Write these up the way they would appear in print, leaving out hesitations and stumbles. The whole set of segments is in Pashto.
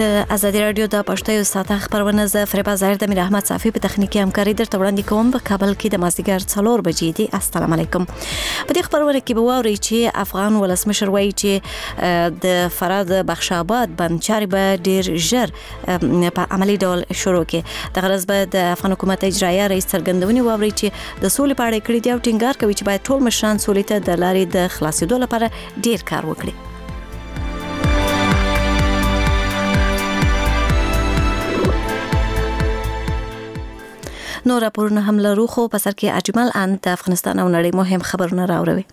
د ازادي رادیو د پښتو ساعته خبرونه ز فریبا ظاهر د میر احمد صافي په تخنیکی همکاري درته وړاندې کوم. په کابل کې د مازدیګر 4 بجې دي. السلام علیکم. په دې خبرونه کې به واوري چې افغان ولسمشر وایي چې د فراد بخش آباد بند چارې به ډیر ژر په عملی ډول شروع کړي. د غرض به د افغان حکومت اجرایه رئیس څرګندونې واوري چې د سولې په اړه کړي دی او ټینګار کوي چې باید ټول مشران سولې ته د لارې د خلاصېدو لپاره ډیر کار وکړي. نور راپورونه هم لرو خو په سر کې اجمل ان د افغانستان او نړۍ مهم خبرونه راوړي.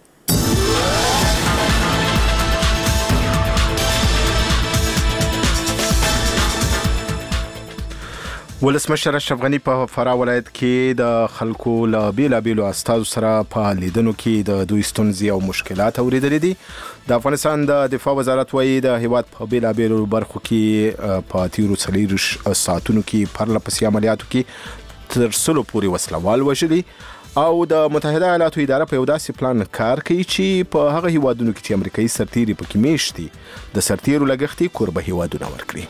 ولسمشر اشرف غنی په فراه ولایت کې د خلکو له بیلابیلو استازو سره په لیدنو کې د دوی ستونزې او مشکلات اوریدلې دي. د افغانستان د دفاع وزارت وایي د هیواد په بیلابیلو برخو کې په تیرو 4 ساعتونو کې پرله پسې عملیاتو کې تر 100 پورې وسلوال وژلي او د متحده ایالاتو اداره په یو داسې پلان کار کوي چې په هغه هیوادونو کې چې امریکایي سرتیري پکې میشت دي د سرتیرو لګښتي کوربه هیوادونه ورکړي.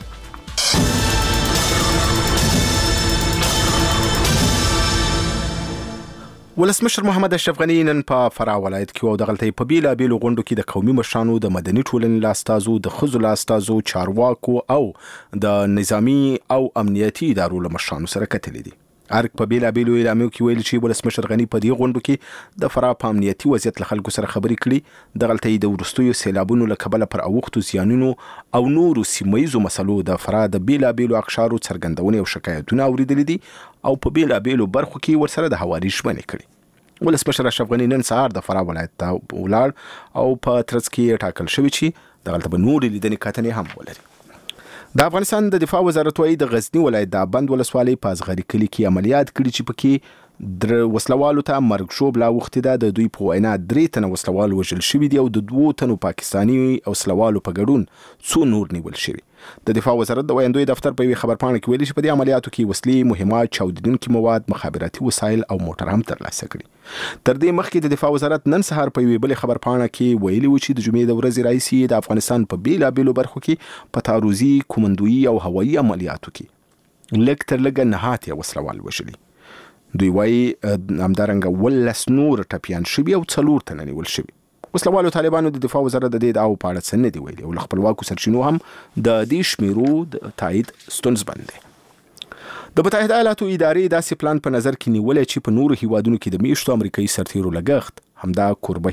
ولسمشر محمد اشرف غنی نن په فراه ولایت کې او دغلته په بیلابیلو غونډو کې د قومي مشرانو د مدني ټولنې له استازو د ښځو له استازو چارواکو او د نظامی او امنیتي ادارو له مشرانو سره کتلې دي. ارګ په بیلابیلو اعلامیو کې ویل چې ولسمشر غنی په دې غونډو کې د فراه په امنیتي وضعیت له خلکو سره خبرې کړي. دغلته د وروستیو سیلابونو له کبله پر اوښتو زیانونو او نورو سیمه‌ییزو مسلو د فراه د بیلابیلو اقشارو څرګندونې او شکایتونه اوریدلې دي او په بیلابیلو برخو کې ورسره د هواري ژمنې کړي. ولسمشر اشرف غنی نن سهار د فراه ولایت ته ولاړ او په ترڅ کې ټاکل شوی چې دغلته به نورې لیدنې کتنې هم ولري. د افغانستان د دفاع وزارت وایي د غزنی ولایت د بند ولسوالۍ په ازغري کلي کې عملیات کړي چې پکې وسلوالو ته مرګ شوب لا وخت د دوی په وینا 3 تنه وسلوال وژل شوي دي او د 2 تنو پاکستاني وسلوالو په ګډون 2 نور نیول شوي. د دفاع وزارت د ویاندوی دفتر په یوه خبرپاڼه کې ویلي چې په دې عملیاتو کې وسلې، مهمات، چاودیدونکي مواد، مخابراتي وسایل او موټر هم ترلاسه کړي. تر دې مخکې د دفاع وزارت نن سهار په یوه بلې خبرپاڼه کې ویلي و چې د جمعې د ورځې راهیسې د افغانستان په بیلابیلو برخو کې په تعرضي، کومندویي او هوایي عملیاتو کې لږ تر لږه نهات وسلوال وژلي. دوی وایي همدارنګه 12 نور ټپیان شوي او 4 تنه نیول شوي. وسلوالو طالبانو د دفاع وزارت د دې دعوو په اړه څه نه دي ویلي او له خپلواکو سرچینو هم د دې شمیرو د تایید ستونزمن دی. د متحده ایالاتو ادارې داسې پلان په نظر کې نیولی چې په نورو هیوادونو کې د میشتو امریکایي سرتیرو لګښت همدا کوربه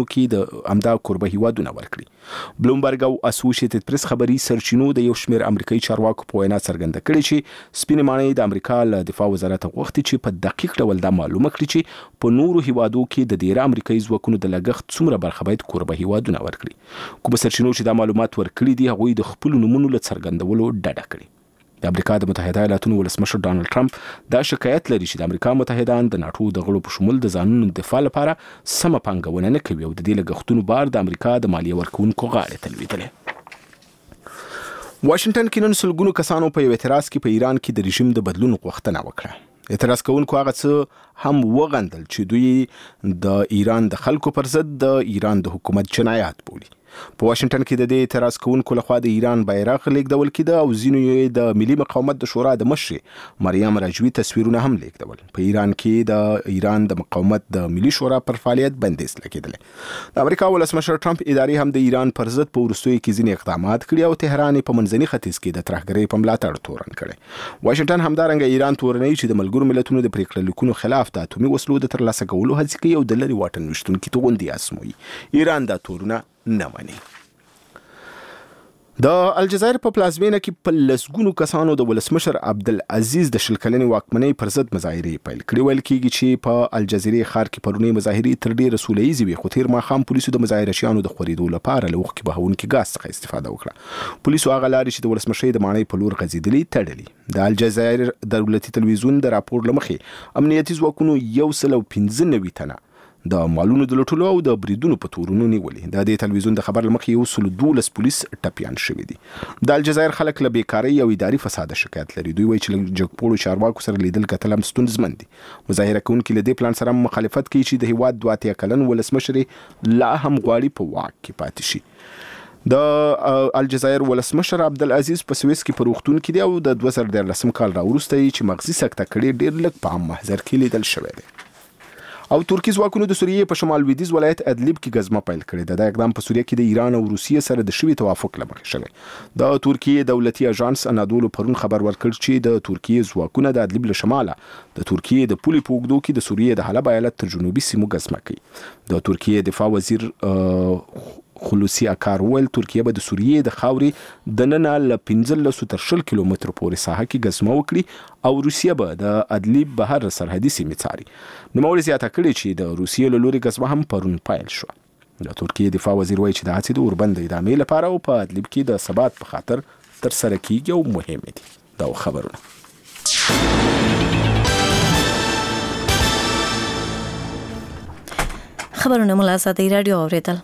هیوادونه ورکړي. بلومبرګ او اسوسییټډ پریس خبري سرچینو د یو شمېر امریکایي چارواکو په وینا څرګنده کړې چې سپینې ماڼۍ د امریکا له دفاع وزارت غوښتي چې په دقیق ډول دا معلومه کړي چې په نورو هیوادو کې د ډیره امریکایي ځواکونو د لګښت څومره برخه باید کوربه هیوادونه ورکړي. کوم سرچینو چې دا معلومات ورکړي دي هغوی د خپل نومونو له څرګندولو ډډه کړي. د امریکا د متحده ایالاتو ولسمشر ډانلډ ټرمپ دا شکایت لري چې د امریکا متحدان د ناټو د غړو په شمول د ځانونو دفاع لپاره سمه پانګونه نه کوي او د دې لګښتونو بار د امریکا د مالیه ورکوونکو غاړې ته لوېدلی. واشنګټن کې نن سلګونو کسانو په یو اعتراض کې په ایران کې د رژیم د بدلون غوښتنه وکړه. اعتراض کوونکو هغه څه هم وغندل چې دوی د ایران د خلکو پر ضد د ایران د حکومت جنایات بولي. په واشنګټن کې د دې اعتراض کوونکو لخوا د ایران بیرغ لیږدول کېده او ځینو یې د ملي مقاومت د شورا د مشرې مریم راجوي تصویرونه هم لیږدول. په ایران کې د ایران د مقاومت د ملي شورا پر فعالیت بندیز لګېدلی. د امریکا ولسمشر ټرمپ ادارې هم د ایران پر ضد په وروستیو کې ځینې اقدامات کړي او تهران په منځني ختیځ کې د ترهګرۍ په ملاتړ تورن کړی. واشنګټن همدارنګه ایران تورنوي چې د ملګرو ملتونو د پریکړه لیکونو خلاف د اتومي وسلو د ترلاسه کولو هڅې کوي او د لرې واټن ویشتونکي توغندي ازموي. ایران دا تورونه نه مني. د الجزایر په پلازمینه کې په لسګونو کسانو د ولسمشر عبدالعزیز د شل کلنې واکمنۍ پر ضد مظاهرې پیل کړې. ویل کېږي چې په الجزیرې ښار کې پرونی مظاهرې تر ډېره سوله ییزې وې خو تېر ماښام پولیسو د مظاهرچیانو د خورېدو لپاره له اوښکې بهونکي ګاز څخه استفاده وکړه. پولیسو هغه لارې چې د ولسمشرۍ د ماڼۍ په لور غځېدلې تړلې. د الجزایر دولتي تلویزیون د راپور له مخې امنیتي ځواکونو 195 تنه د مالونو د لوټلو او د بریدونو په تورونو نیولې. د دې تلویزیون د خبر لمخې 112 پولیس ټپیان شوي دي. د الجزایر خلک له بیکارۍ او اداري فساد شکایت لري. دوی وایي چې له جګپوړو چارواکو سره لیدل کتل هم ستونزمن دي. مظاهره کوونکي له دې پلان سره مخالفت کوي چې د هیواد 2 کلن ولسمشر لا هم غواړي په واک کې پاتې شي. د الجزایر ولسمشر عبدالعزیز په سویس کې په روغتون کې دی او د 2013 کال راوروسته چې مغزي سکته کړي ډیر لږ په عام محضر کې لیدل شوی دی. او ترکی ځواکونو د سوریې په شمال لویدیځ ولایت ادلب کې غزمه پیل کړې ده. د اقدام په سوریه کې د ایران او روسیې سره د شوي توافق لمخې شوی. د ترکیې دولتي اژانس انادولو پرون خبر ورکړ چې د ترکیې ځواکونه د ادلب له شماله د ترکیې د پولې په اوږدو کې د سوریې د حلب ایالت تر جنوبي سیمو غزمه کوي. د ترکیې دفاع وزیر خلوصي اکار ویل ترکیه به د سوریې د خاورې د ننه له 15 تر 20 کیلومتر پورې ساحه کې غزمه وکړي او روسیه به د ادلب بهر سرحدي سیمې څاري. نوموړي زیاته کړې چې د روسیې له لوري غزمه هم پرون پیل شو. د ترکیې دفاع وزیر وایي چې د هڅې د اوربند ادامې لپاره او په ادلب کې د ثبات په خاطر تر سره کیږي او مهم دي. دا خبرونه مولا آزادی رادیو اوریدل.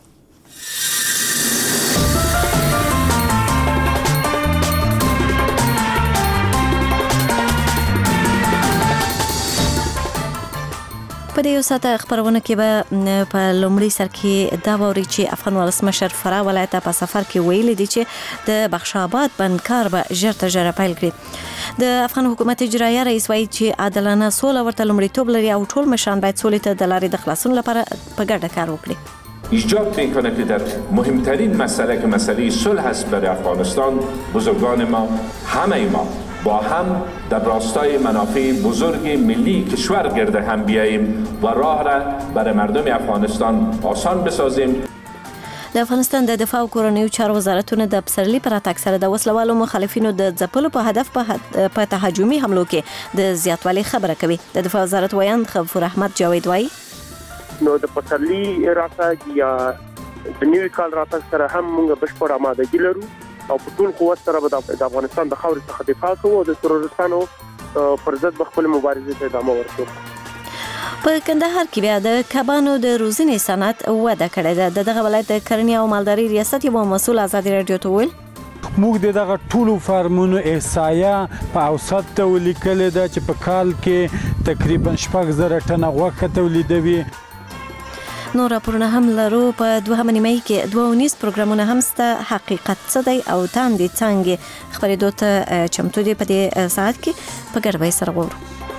په دې ساته خبرونه کې به په لومړي سر کې دا ووري چې افغان ولسمشر فرا ولایت په سفر کې ویل دي چې د بخشاباد بندکار به ژر تر ژره پیل کړي. د افغان حکومت اجرایه رئیس وایي چې عادلانه سوله ورته لومړیتوب لري او ټول مشران باید سولې ته د لارې د خلاصون لپاره په ګډه کار وکړي. ایجاد میکنه که در مهمترین مسئله که مسئله صلح است برای افغانستان بزرگان ما همه ما با هم در راستای منافع بزرگ ملی کشور گرد هم بیاییم و راه را برای مردم افغانستان آسان بسازیم. د افغانستان د دفاع او کورنیو چارو وزارتونه د پسرلي پر اتاک سره د وسلوالو مخالفینو د ځپلو په هدف په تهاجمي حملو کې د زیاتوالي خبره کوي. د دفاع وزارت ویاند غفور احمد جاوید وایي نو د پسرلي راتګ یا د نیوي کال راتګ سره هم موږ بشپړ آمادګي لرو او په ټول قوت سره به د افغانستان د خاورې څخه دفاع کوو او د تروریستانو پر ضد به خپل مبارزې ته ادامه ورکوو. په کندهار کې بیا د کبانو د روزنې صنعت وده کړې ده. دغه ولایت د کرنې او مالدارۍ ریاست یو مسؤل آزادي رادیو ته ویل موږ دغه ټولو فارمونو احصایه په اوسط تولیکل ده چې په کال کې تقریبا 6,000 ټنه غوښه تولیدوي. نور راپورونه هم لرو. په 2 مې کې 2 پروګرامونه هم ست حقیقت څه دی او تاندې څنګه خبرېدو ته چمتو دي. په دې ساعت کې په ګډوي سره وورو.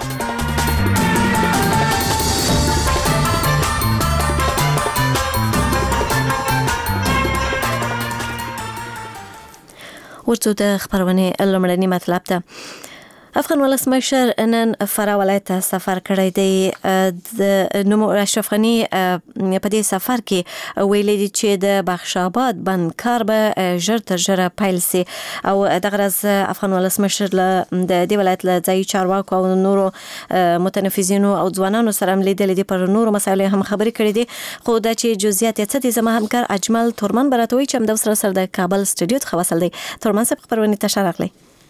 ورته د خبرونه لمړنی مطلب ته افغان ولسمشر نن فرا ولایت سفر کړی دی. د نومو اشرف غنی په دې سفر کې ویلي دي چې د بخشاباد بندکار به ژر تر ژره پیل سي او دغه ورځ افغان ولسمشر له د دې ولایت له ځایي چارواکو او نورو متنفذینو او ځوانانو سره لیدل دي پر نورو مسایلو هم خبرې کړې دي. خو دا چې جزئیات څه دي زما همکار اجمل تورمن براتوي چې هم د سره د کابل استودیو څخه وصل دی. تورمن صاحب خبرونه تشارغلی.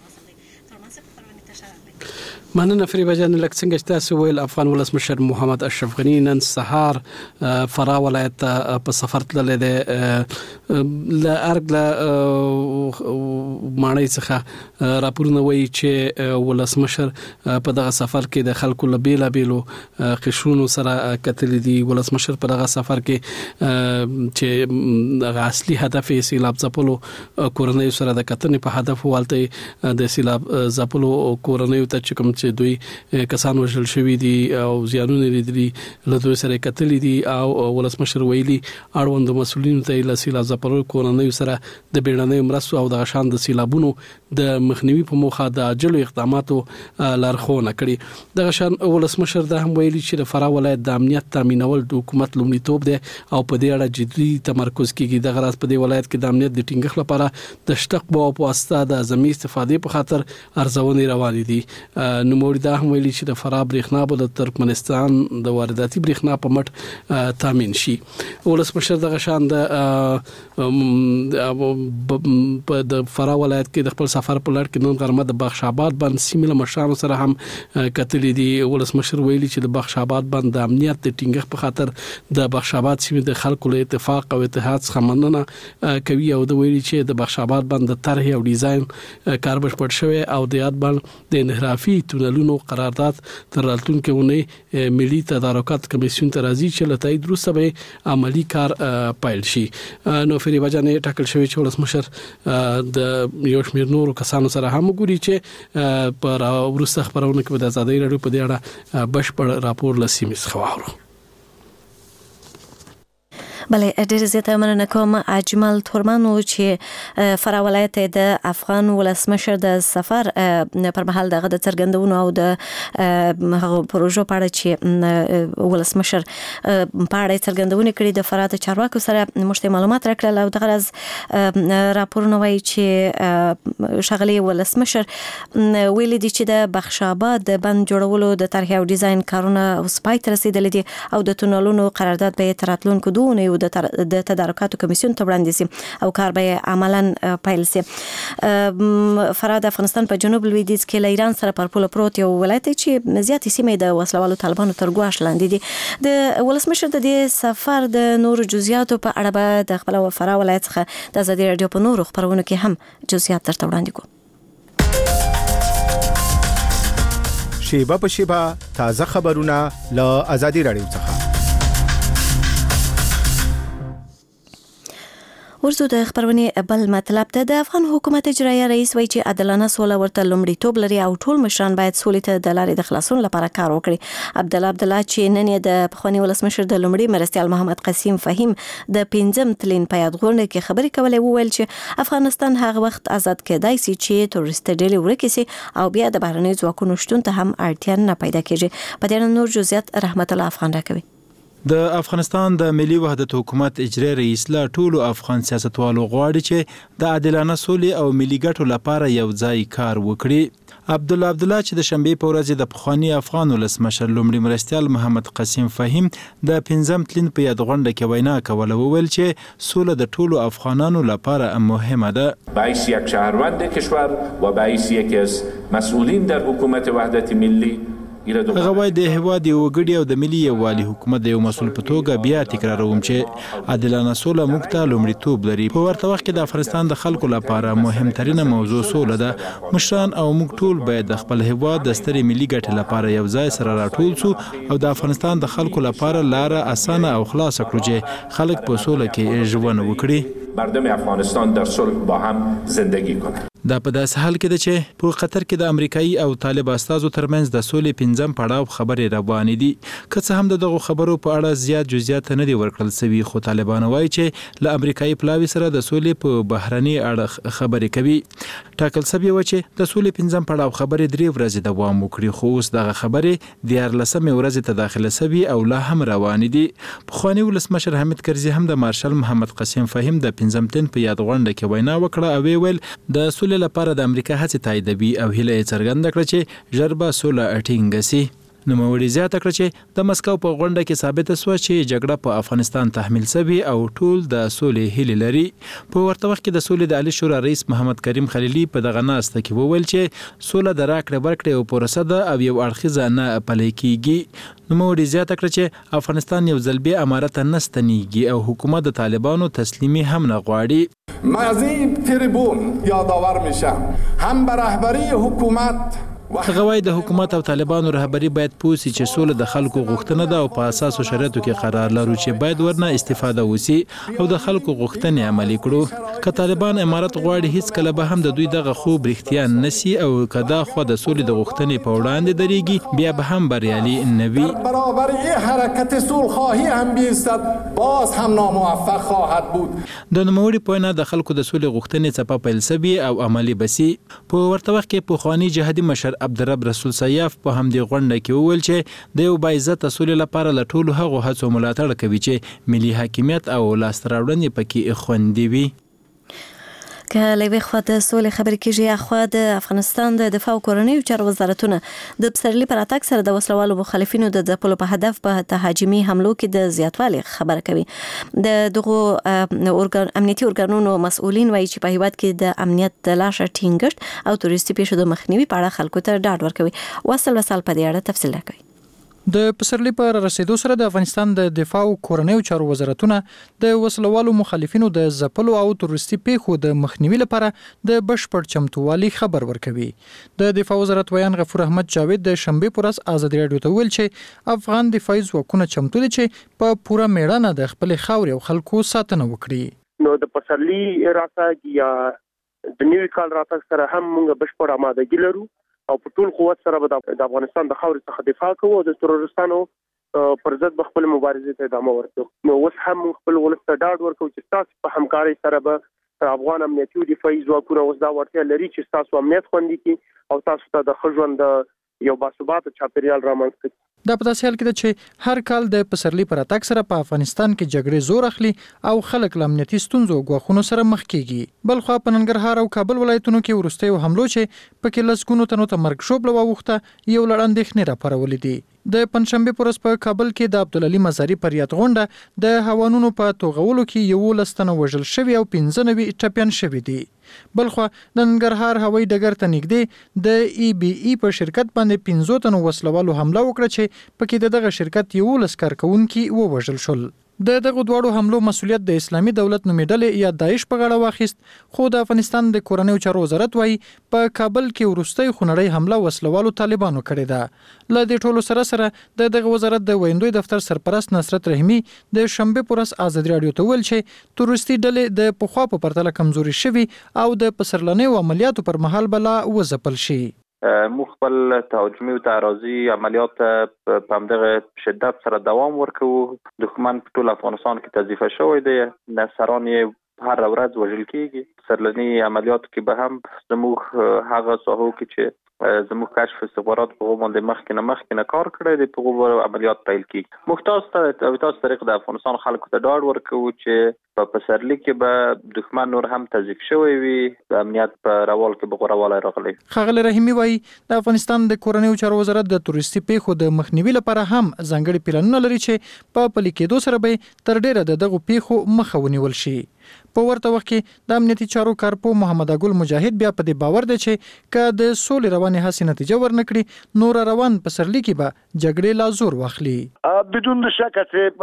مننه فریبا جان لکه څنګه چې تاسو ویل افغان ولسمشر محمد اشرف غنی نن سهار فرا ولایت په سفر تللی دی. ل ارګ ل مانای څخه راپورونه وایي چې ولسمشر په دغه سفر کې د خلکو له بیلابیلو قشرونو سره کتل دي. ولسمشر په دغه سفر کې چې دغه اصلي هدف یې سیلاب ځپلو کورنیو سره د کتنې په هدف والته د سیلاب ځپلو کورنیو ته چې کوم چې دوی کسان وژل شوی دي او زیانونه لیدلي له دوی سره کتلې دي او ولسمشر ویلي اړوند مسؤلینو ته له سیلاب ځپلو کورنیو سره د بیړنیو مرستو او د شان د سیلابونو د مخنیوي په موخه د عاجلو اقداماتو لارښوونه کړې. دغه شان ولسمشر دا هم ویلي چې د فرا ولایت د امنیت تامینول د حکومت لومړیتوب دی او په دې اړه جدي تمرکز کیږي. دغه راز په دې ولایت کې د امنیت د ټینګښت لپاره د شتقبو په واسطه د زمي استفادې په خاطر ارزونې روانې دي. نوموړي دا هم ویلي چې د فرا برېښنا به د ترکمنستان د وارداتي برېښنا په مټ تامین شي. ولسمشر دغه شان د فرا ولایت کې د خپل سفر په لړ کې نن غرمه د بخشاباد بند سیمه مشرانو سره هم کتلې دي. ولسمشر ویلي چې د بخشاباد بند د امنیت د ټینګښت په خاطر د بخشاباد سیمه د خلکو له اتفاق او اتحاد څخه مننه کوي او د ویلي چې د بخشاباد بند د طرح او ډیزاین کار بشپړ شوی او د یاد بند د انحرافي تونلونو قرارداد تر راتلونکي ونې ملي تدارکات کمیسیون ته راځي چې له تایید وروسته به عملی کار پیل شي. نو فریبا جانې ټاکل شوی چې ولسمشر د یو شمېر نورو کسانو سره هم ګوري چې پر وروسته خبرونه کې د ازادي راډیو په دې اړه بشپړ راپور لسیمه خواورو. بله ډېر زیاته مننه کوم اجمل تورمانو چې فرا ولایت د افغان ولسمشر د سفر پر مهال دغه د څرګندونو او د هغه پروژو په اړه چې ولسمشر په اړه څرګندونه کړې د فرا د چارواکو سره مشته معلومات راکړل او دغه راز راپورونه وایي چې شغلي ولسمشر ویلي دي چې د بخشاباد د بند جوړولو د طرح او ډیزاین کارونه اوس پای ته رسیدلي دي او د تونلونو قرارداد به تراتلونکو دوه د تدارکاتو کمیسیون ته وړاندې سي او کار به عملاً پیل سي. فرا د افغانستان په جنوب لویدیځ کې له ایران سره پر پوله پروت یو ولایت چې زیاتې سیمې د وسلوالو طالبانو تر ګواښ لاندې دي. د ولسمشر د دې سفر د نورو جزئیاتو په اړه به د خپل فرا ولایت څخه د ازادي راډیو په نورو خبرونو کې هم جزئیات درته وړاندې کوو. شیبه په شیبه تازه خبرونه له ازادي راډیو څخه. ورسو د خبرونه بل مطلب ته د افغان حکومت اجرایي رئیس وایي چې عادلانه سوله ورته لومړیتوب لري او ټول مشران باید سولې ته د لارې د خلاصون لپاره کار وکړي. عبدالله چې نن د پخوانی ولسمشر د لومړي مرستیال محمد قسیم فهیم د 5م تلین په یادغونډه کې خبرې کولې وویل چې افغانستان هغه وخت آزاد کېدای شي چې تورست ډلې ورکې سي او بیا د بهرنۍ ځواکونو شتون ته هم اړتیا نه پیدا کېږي. په دې نور جزئیات رحمت الله افغان راکوي. د افغانستان د ملي وحدت حکومت اجرایي رئیس لا ټولو افغان سیاستوالو غواړي چې د عادلانه سولې او ملي ګټو لپاره یو ځای کار وکړي. عبدالله چې د شنبې په ورځ د پخوانی افغان ولسمشر لومړي مرستیال محمد قسیم فهیم د 5م تلین په یادغونډه کې وینا کوله وویل چې سوله د ټولو افغانانو لپاره مهمه ده. رئیس یک شهروند کشور و رئیس یکی از مسئولین در حکومت وحدت ملی هغه وایي د هیواد یو وګړي او د ملي یووالي حکومت د یو مسؤل په توګه بیا تکراروم چې عادلانه سوله موږ ته لومړیتوب لري. په ورته وخت کې د افغانستان د خلکو لپاره مهمترینه موضوع سوله ده. مشران او موږ ټول باید د خپل هیواد د سترې ملي ګټې لپاره یو ځای سره راټول سو او د افغانستان د خلکو لپاره لاره اسانه او خلاصه کړو چې خلک په سوله کې ژوند وکړي. مردم افغانستان در صلح با هم زندگی کنند. دا په داسې حال کې ده چې په قطر کې د امریکایي او طالب استازو ترمنځ د سولې 5م پړاو خبرې روانې دي. که څه هم دغه خبرو په اړه زیات جزئیات نه دي ورکړل شوي خو طالبان وایي چې له امریکایي پلاوي سره د سولې په بهرني اړه خبرې کوي. ټاکل شوی و چې د سولې 5م پړاو خبرې 3 ورځې دوام وکړي خو اوس دغه خبرې 14مې ورځې ته داخله شوي او لا هم روانې دي. پخوانی ولسمشر حامد کرزي هم د مارشال محمد قسیم فهیم د 5م تلین په یادغونډه کې وینا وکړه او ویل د سولې لپاره د امریکا هڅې تاییدوي او هیله یې څرګنده کړه چې ژر به سوله ټینګه شي. نوموړي زیاته کړه چې د مسکو په غونډه کې ثابته شوه چې جګړه په افغانستان تحمیل شوې او ټول د سولې هیلې لري. په ورته وخت کې د سولې د عالی شورا رئیس محمد کریم خلیلي په دغه ناسته کې وویل چې سوله د راکړې ورکړې او پروسه ده او یو اړخیزه نه پلي کیږي. نوموړي زیاته کړه چې افغانستان یو ځل بیا امارت نه ستنیږي او حکومت د طالبانو تسلیمي هم نه غواړي. من از این تریبون یادآور میشم هم به رهبری حکومت هغه وایي د حکومت او طالبانو رهبری باید پوه شي چې سوله د خلکو غوښتنه ده او په اساسو شرایطو کې قرار لرو چې باید ورنه استفاده وشي او د خلکو غوښتنې عملي کړو. که طالبان امارت غواړي هیڅ کله به هم د دوی دغه خوب رښتیا نشي او که دا خو د سولې د غوښتنې په وړاندې درېږي بیا به هم بریالي نه وي. برابر این حرکت صلح‌خواهی هم بیستد باز هم ناموفق خواهد بود. د نوموړي په وینا د خلکو د سولې غوښتنې څپه پیل شوې او عملي بسي. په ورته وخت کې پخوانی جهادي مشر عبدالرب رسول سیاف په همدې غونډه کې وویل چې د یو باعزته سولې لپاره له ټولو هغو هڅو ملاتړ کوي چې ملي حاکمیت او لاسته راوړنې پکې خوندي وي. که لوی خوا د سولې خبرې کېږي اخوا د افغانستان د دفاع او کورنیو چارو وزارتونه د پسرلي پر اتاک سره د وسلوالو مخالفینو د ځپلو په هدف په تهاجمي حملو کې د زیاتوالي خبره کوي. د دغو امنیتي ارګانونو مسؤلین وایي چې په هیواد کې د امنیت د لاشه ټینګښت او تروریستي پیښو د مخنیوي په اړه خلکو ته ډاډ ورکوي. وصل په دې اړه تفصیل راکوي. د پسرلي پر رسیدو سره د افغانستان د دفاع او کورنیو چارو وزارتونه د وسلوالو مخالفینو د ځپلو او تروریستي پیښو د مخنیوي لپاره د بشپړ چمتووالي خبر ورکوي. د دفاع وزارت ویان غفور احمد جاوید د شنبه پر ورځ آزادي رادیو ته ویل چې افغان دفاعي ځواکونه چمتو دي چې په پوره میړانه د خپل خاورې او خلکو ساتنه وکړي. نو د پسرلي راتګ یا د نوي کال راتګ سره هم موږ بشپړ آمادګي لرو او په ټول قوت سره به د افغانستان د خاورې څخه دفاع کوو او د تروریستانو پر ضد به خپل مبارزې ته ادامه ورکړو. نو اوس هم خپل ولس ته ډاډ ورکوو چې تاسو په همکارۍ سره به افغان امنیتي او دفاعي ځواکونه اوس دا وړتیا لري چې تاسو امنیت خوندي کړي او تاسو ته د ښه ژوند یو باثباته چاپیریال رامنځته کړي. دا په داسې حال کې ده چې هر کال د پسرلي پر اتاک سره په افغانستان کې جګړې زور اخلي او خلک له امنیتي ستونزو او ګواښونو سره مخ کیږي. بلخوا په ننګرهار او کابل ولایتونو کې وروستیو حملو چې پکې لسګونو تنو ته مرګ شوبله واوښته یو لړ اندېښنې راپارولې دي. د پنځشنبه پر ورځ په کابل کې د عبدالعلي مزاري پر یاد غونډه د هوانونو په توغولو کې 11 تنه وژل شوي او 15 ټپیان شوي دي. بلخوا د ننګرهار هوایي ډګر ته نږدې د EBE په شرکت باندې 15 تنو وسلوالو حمله وکړه چې پکې دغه شرکت 11 کارکونکي ووژل شول. د دغه دوړو حملو مسولیت د اسلامي دولت نومې ډلې یا داعش په غاړه واخیست، خو د افغانستان د کورنیو چارو وزارت وايي په کابل کې وروستۍ خونړۍ حمله وسلوالو طالبانو کړې ده. له دې ټولو سره دغه وزارت د ویندوی دفتر سرپرست نصرت رحیمي د شنبه پر ورځ آزادي رادیو ته ویل چې تروریستي ډلې د پخوا په پرتله کمزوري شوي او د پسرلنیو عملیاتو پر مهال بلا وځپل شي. مو خپل تهاجمي او تعرضي عملیات په همدغه شدت سره دوام ورکوو. دښمن په ټول افغانستان کې تضعیف شوی دی، نصران یې هر ورځ وژل کیږي. سرلني عملیاتو کې به هم زموږ هغه ساحو کې چې زموږ کشف استخبارات په باندې مخکې نه کار کړی دی په غو عملیات پیل کیږي. محتاج طریق د افغانستان خلکو ته ډاډ ورکوو چې په پسرلي کې به دښمن نور هم تضعیف شوی وي، د امنیت په راوال کې به غوړوالی راغلی. ښاغلی رحیمي وایي د افغانستان د کورنیو چارو وزارت د تروریستي پیښو د مخنیوي لپاره هم ځانګړي پلانونه لري چې په پلي کېدو سره به تر ډیره د دغو پیښو مخه ونیول شي. په ورته وخت کې د امنیتي چارو کارپو محمد اګل مجاهد بیا په دې باور دی چې که د سولې روانې هڅې نتیجه ورنکړي نور روان پسرلي کې به جګړې لا زور واخلي. بدون شک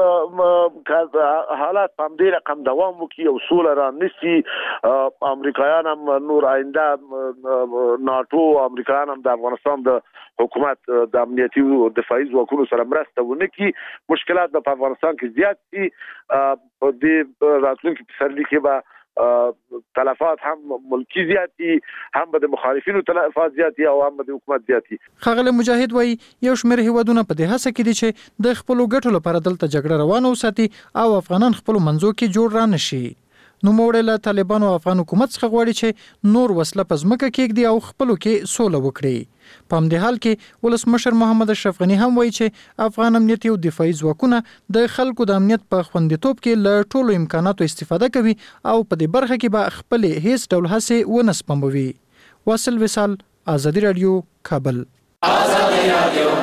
چې حالات په همدې رقم دوام وکړي او سوله رانیسي، امریکایان هم نور آینده ناتو امریکایان هم د افغانستان د حکومت د امنیتي او دفاعي ځواکونو سره مرسته ونه کړي، مشکلات په افغانستان کې زیات دي. په دې راتلونکي پسرلي کې به تلفات هم ملکی زیاتی، هم به د مخالفینو تلفات زیاتی او هم به د حکومت زیاتی. ښاغلی مجاهد وایي یو شمېر هیوادونه په دې هڅه کې دي چې د خپلو ګټو لپاره دلته جګړه روانه وساتي او افغانان خپلو منځو کې جوړ را نشي. نوموړی له طالبانو او افغان حکومت څخه غواړي چې نور وسله په ځمکه کېږدي او خپلو کې سوله وکړي. په همدې حال کې ولسمشر محمد اشرف غني هم وایي چې افغان امنیتي او دفاعي ځواکونه د خلکو د امنیت په خوندیتوب کې له ټولو امکاناتو استفاده کوي او په دې برخه کې به خپلې هیڅ ډول هڅې ونه سپموي. واصل وصال، آزادي رادیو، کابل. آزادي رادیو.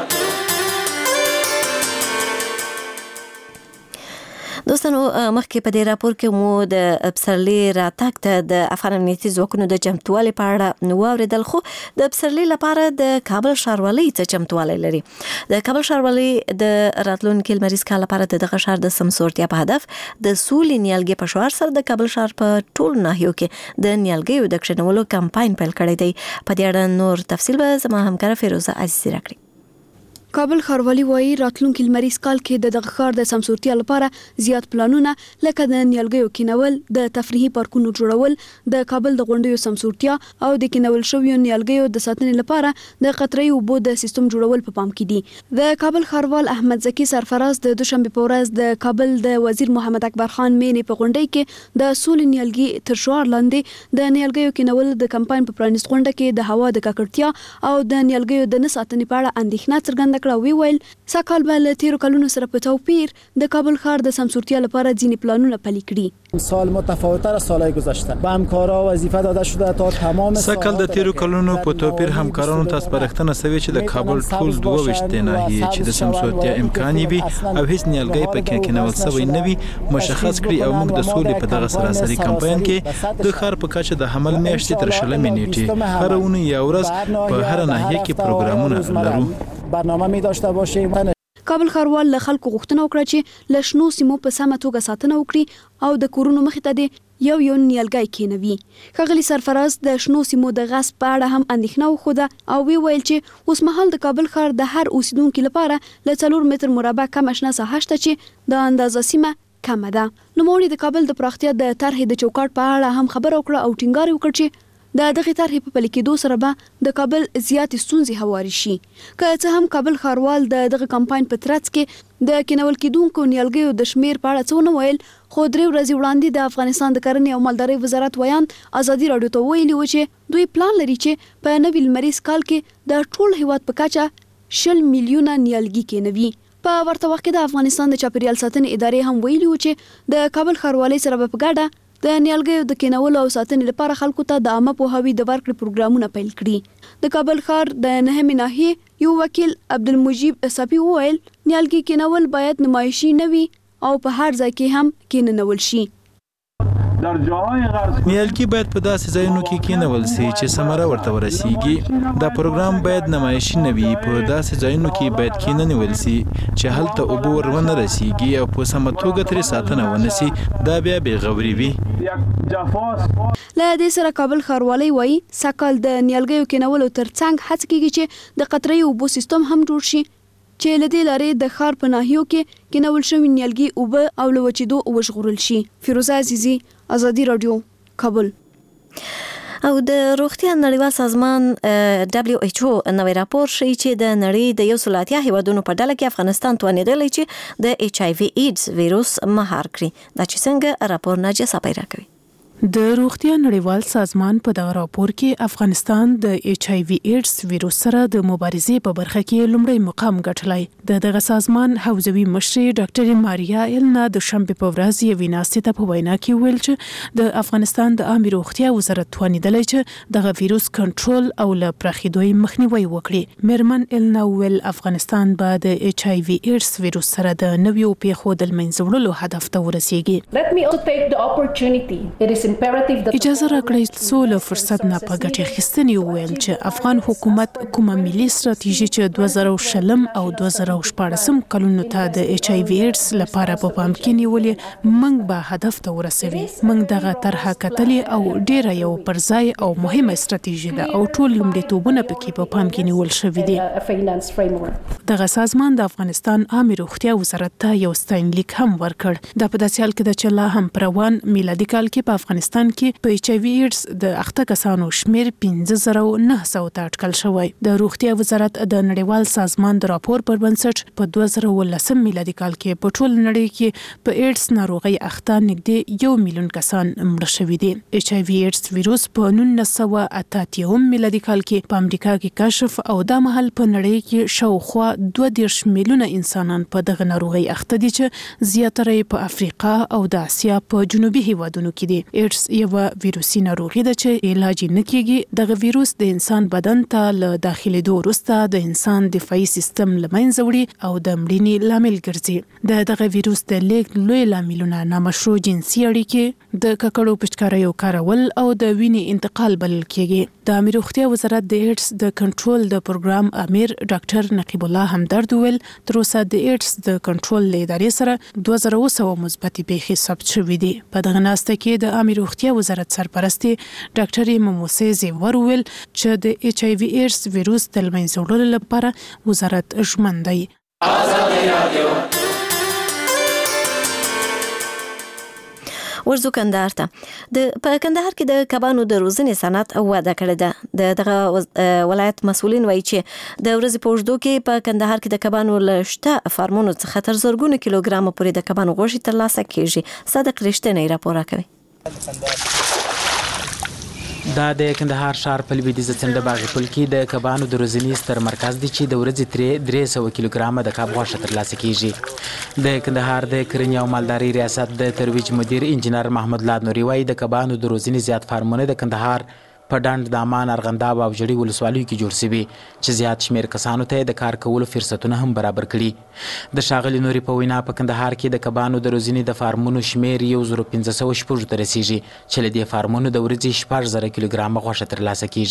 دوستانو مخکې په دې راپور کې مو د پسرلي راتګ ته د افغان امنیتي ځواکونو د چمتووالي په اړه واورېدل، خو د پسرلي لپاره د کابل ښاروالۍ څه چمتووالی لري. د کابل ښاروالۍ د راتلونکي لمریز کال لپاره د دغه ښار د سمسورتیا په هدف د سولې نیالګي په شعار سره د کابل ښار په ټولو ناحیو کې د نیالګیو د کښېنولو کمپاین پیل کړی دی. په دې اړه نور تفصیل به زما همکاره فیروزه عزیزي راکړي. کابل ښاروالي وایي راتلونکي لمریز کال کې د دغه ښار د سمسورتیا لپاره زیات پلانونه لکه د نیالګیو کینول، د تفریحي پارکونو جوړول، د کابل د غونډیو سمسورتیا او د کینول شویو نیالګیو د ساتنې لپاره د قطره‌ي اوبو د سیستم جوړول په پام کې دي. د کابل ښاروال احمد زکي سرفراز د دوشنبه په ورځ د کابل د وزیر محمد اکبر خان مینې په غونډۍ کې د سولې نیالګي تر شعار لاندې د نیالګیو کینول د کمپاین په پرانیست غونډه کې د هوا د ککړتیا او د نیالګیو د نه ساتنې په اړه اندېښنه څرګنده کړه. ویل سکهال به له تیرو کلونو سره په توپیر د کابل ښار د سمسورتیا لپاره ځینې پلانونه پلي کړي. سال متفاوت‌تر از سال‌های گذشته به همکارا وظیفه داده شده تا تمام سکهال د تیرو کلونو په توپیر همکارانو ته سپارښتنه شوې چې د کابل ټول 22 ناحیې چې د سمسورتیا امکان وي او هیڅ نیالګي پکې کېنول شوی نه وي مشخص کړي او موږ د سولې په دغه سراسري کمپاین کې د ښار په کچه د حمل میاشتې تر 20 نیټې هر اونۍ یا ورځ په هر ناحیه کې پروګرامونه لرو. برنامه می داشته باشیم. کابل ښاروال له خلکو غوښتنه وکړه چې له شنو سیمو په سمه توګه ساتنه وکړي او د کورونو مخې ته د یو نیالګی کېنوي. ښاغلي سرفراز د شنو سیمو د غصب په اړه هم اندېښنه وښوده او ویل چې اوس مهال د کابل ښار د هر اوسیدونکو لپاره له 4 متر مربع کم شنه ساحه شته چې د اندازه سیمه کمه ده. نوموړي د کابل د پراختیا د طرحې د چوکاټ په اړه هم خبره وکړه او ټینګار وکړ چې د دغه طرحې په پلي کېدو سره به د کابل زیاتې ستونزې هواري شي. که څه هم کابل ښاروال د دغه کمپاین په ترڅ کې د کېنول کېدونکو نیالګیو د شمیر په اړه څه ونه ویل، خو 3 ورځې وړاندې د افغانستان د کرنې او مالدارۍ وزارت ویان ازادي راډیو ته ویلي و چې دوی پلان لري چې په نوي لمریز کال کې د ټول هیواد په کچه 10 میلیونه نیالګي کېنوي. په ورته وخت کې د افغانستان د چاپیریال ساتنې ادارې هم ویلي و چې د کابل ښاروالۍ سره په ګډه د نیالګیو د کېنولو او ساتنې لپاره خلکو ته د عامه پوهاوي د ورکړې پروګرامونه پیل کړي. د کابل ښار د 9 ناحیې یو وکیل عبدالمجید صافي وویل نیالګي کېنول باید نمایشي نه وي او په هر ځای کې هم کېنول شي. نیالګي باید په داسې ځایونو کې کېنول شي چې ثمره ورته ورسیږي. دا پروګرام باید نمایشي نه وي، په داسې ځایونو کې باید کېنول شي چې هلته اوبه ورونه رسیږي او په سمه توګه ترې ساتنه ونه شي. دا بیا بېغوري وي. له دې سره کابل ښاروالۍ وایي سږکال د نیالګیو کېنولو ترڅنګ هڅه کېږي چې د قطره‌یي اوبو سیستم هم جوړ شي چې له دې لارې د ښار په ناحیو کې کېنول شوي نیالګي اوبه او له وچېدو وژغورل شي. فیروزه عزیزي، ازادي راډیو، کابل. او د روغتیا نړیوال سازمان WHO نوې راپور ښیي چې د نړۍ د 180 هیوادونو په ډله کې افغانستان توانېدلی چې د HIV ایډز ویروس مهار کړي. دا چې څنګه راپور ناجیه صابری راکوي. د روغتیا نړیوال سازمان په دغه راپور کې افغانستان د HIV ایډز ویروس سره د مبارزې په برخه کې لومړی مقام ګټلی. دغه سازمان حوزوي مشر ډاکټر ماریا ایلنا د شنبې په ورځ یوې ناستې ته په وینا کې ویل چې د افغانستان د عامه روغتیا وزارت توانېدلی چې دغه ویروس کنټرول او له پراخېدو مخنیوي وکړي. میرمن ایلنا ویل افغانستان به د HIV ایډز ویروس سره د نویو پیښو د منځ وړلو هدف ته ورسیږي. اجازه راکړئ څو له فرصت نه په ګټې اخیستنې وویل چې افغان حکومت کومه ملي ستراتیژي چې 2020 او 2014 کلونو ته د HIV ایډز لپاره په پام کې نیولې موږ به هدف ته ورسوي. موږ دغه طرحه کتلې او ډیره یو پرځای او مهمه ستراتیژي ده او ټول لومړیتوبونه پکې په پام کې نیول شوي دي. دغه سازمان د افغانستان عامه روغتیا وزارت ته یو ستاینلیک هم ورکړ. دا په داسې حال کې ده چې لا هم پر روان میلادي کال کې په افغانستان کې په HIV ایډز د 8 کسانو شمیر 15900 ته اټکل شوی. د روغتیا وزارت د نړیوال سازمان د راپور پر بنسټ په 2019 میلادي کال کې په ټول نړۍ کې په ایډز ناروغي اخته نږدې 1 میلیون کسان مړه شوي دي. HIV ایډز ویروس په 1988 میلادي کال کې په امریکا کې کشف او د مهال په نړۍ کې شاوخوا 22 میلیونه انسانان په دغه ناروغي اخته دي چې زیاتره په افریقا او د اسیا په جنوبي هیوادونو کې دي. ایډز یو ویروسي ناروغي ده چې علاج نه کیږي. دغه ویروس د انسان بدن ته له داخليدو وروسته د انسان دفاعي سیستم له منځه وړي او د مړینې لامل ګرځي. دغه ویروس د لیږد لوی لاملونه نامشروع جنسي اړیکې، د ککړو پشکاریو کارول او د وینې انتقال بلل کیږي. د عامه روغتیا وزارت د ایډز د کنټرول د پروګرام امیر ډاکټر نقیب الله همدرد ویل تر اوسه د ایډز د کنټرول ادارې سره 2200 مثبت پیښې ثبت شوې دي. په دغه ناسته کې د عامه روغتیا وزارت سرپرستی ډاکټر موسی زیور ویل چې د HIV ایډز ویروس د منځه وړلو لپاره وزارت ژمن دی. ورزو کندهار ته. په کندهار کې د کبانو د روزنې صنعت وده کړې ده. دغه ولایت مسؤلین وایي چې د ورځې په اوږدو کې په کندهار کې د کبانو له شته فارمونو څخه تر زرګونو کیلوګرامه پورې د کبانو غوښې ترلاسه کیږي. صادق رښتینی راپور راکوي. دا د کندهار ښار په لویدیځه څنډه باغ پل کې د کبانو د روزنې ستر مرکز دی چې د ورځې 300 کیلوګرامه د کب غوښه ترلاسه کیږي. د کندهار د کرنې او مالدارۍ ریاست د ترویج مدیر انجینر محمد لاد نوري وایي د کبانو د روزنې زیات فارمونه د کندهار په ډنډ، دامان، ارغنداب او جړي ولسوالیو کې جوړ شوي چې زیات شمیر کسانو ته د کار کولو فرصتونه هم برابر کړي. د ښاغلي نوري په وینا په کندهار کې د کبانو د روزنې د فارمونو شمیر 1500 ته رسیږي چې له دې فارمونو د ورځې 6000 کیلوګرامه غوښه ترلاسه کیږي.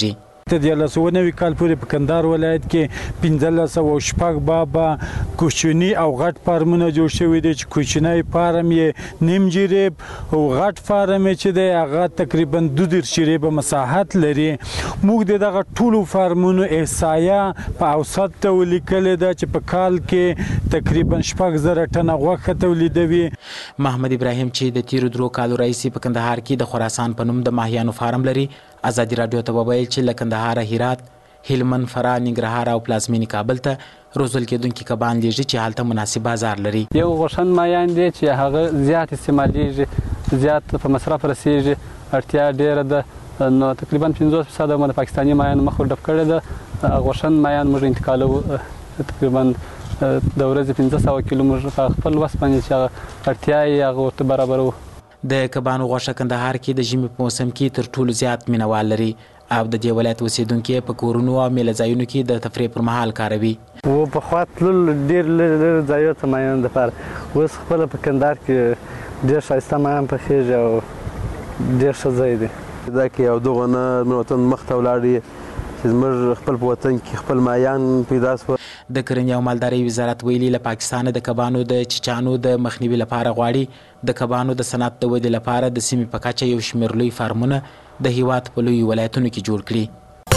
ته د 1990 کال پورې په کندهار ولایت کې 1506 بابا کوچنی او غټ فارمونه جوړ شوي دي چې کوچنی فارم یې نیم جریب او غټ فارم چې دی هغه تقریبا 2 جریب مساحت لري. موږ دغه ټولو فارمونو احصایه په اوسط تولیکل ده چې په کال کې تقریبا 6000 ټنه غوښه تولیدوي. محمد ابراهیم چې د تیرو 3 کالو راهیسې په کندهار کې د خراسان په نوم د ماهیانو فارم لري ازادي رادیو ته وویل چې له کندهار، هرات، هلمند، فراه، ننګرهار او پلازمینې کابل ته روزل کېدونکي کبان لیږي چې هلته مناسب بازار لري. یو غوښن مایان دی چې هغه زیات استعمالیږي، زیات په مصرف رسیږي، اړتیا ډیره ده، نو تقریبا 50% د پاکستاني مایان مخ ډب کړی ده. غوښن مایان موږ انتقالو تقریبا د ورځې 1500 کیلو موږ په خپل وس باندې چې اړتیا یې هغه ورته برابرو. د کبانو غوښه کندهار کې د ژمي په موسم کې تر ټولو زیات مینوال لري او د دې ولایت اوسیدونکي په کورونو او میله ځایونو کې د تفریح پر مهال کاروي. و په خوا تلل ډېر لرې ځایو ته مایان دپاره، اوس خپله په کندهار کې ډېر ښایسته مایان پخېږي او ډېر ښه ځای دی. دا کې یو دغه نه زموږ وطن مخ ته ولاړ چې زموږ خپل په وطن کې خپل مایان پیدا شوه. د کرنې او مالدارۍ وزارت ویلي له پاکستانه د کبانو د چیچانو د مخنیوي لپاره غواړي د کبانو د صنعت د ودې لپاره د سیمې په کچه یو شمېر لوی فارمونه د هیواد په لویو ولایتونو کې جوړ کړي.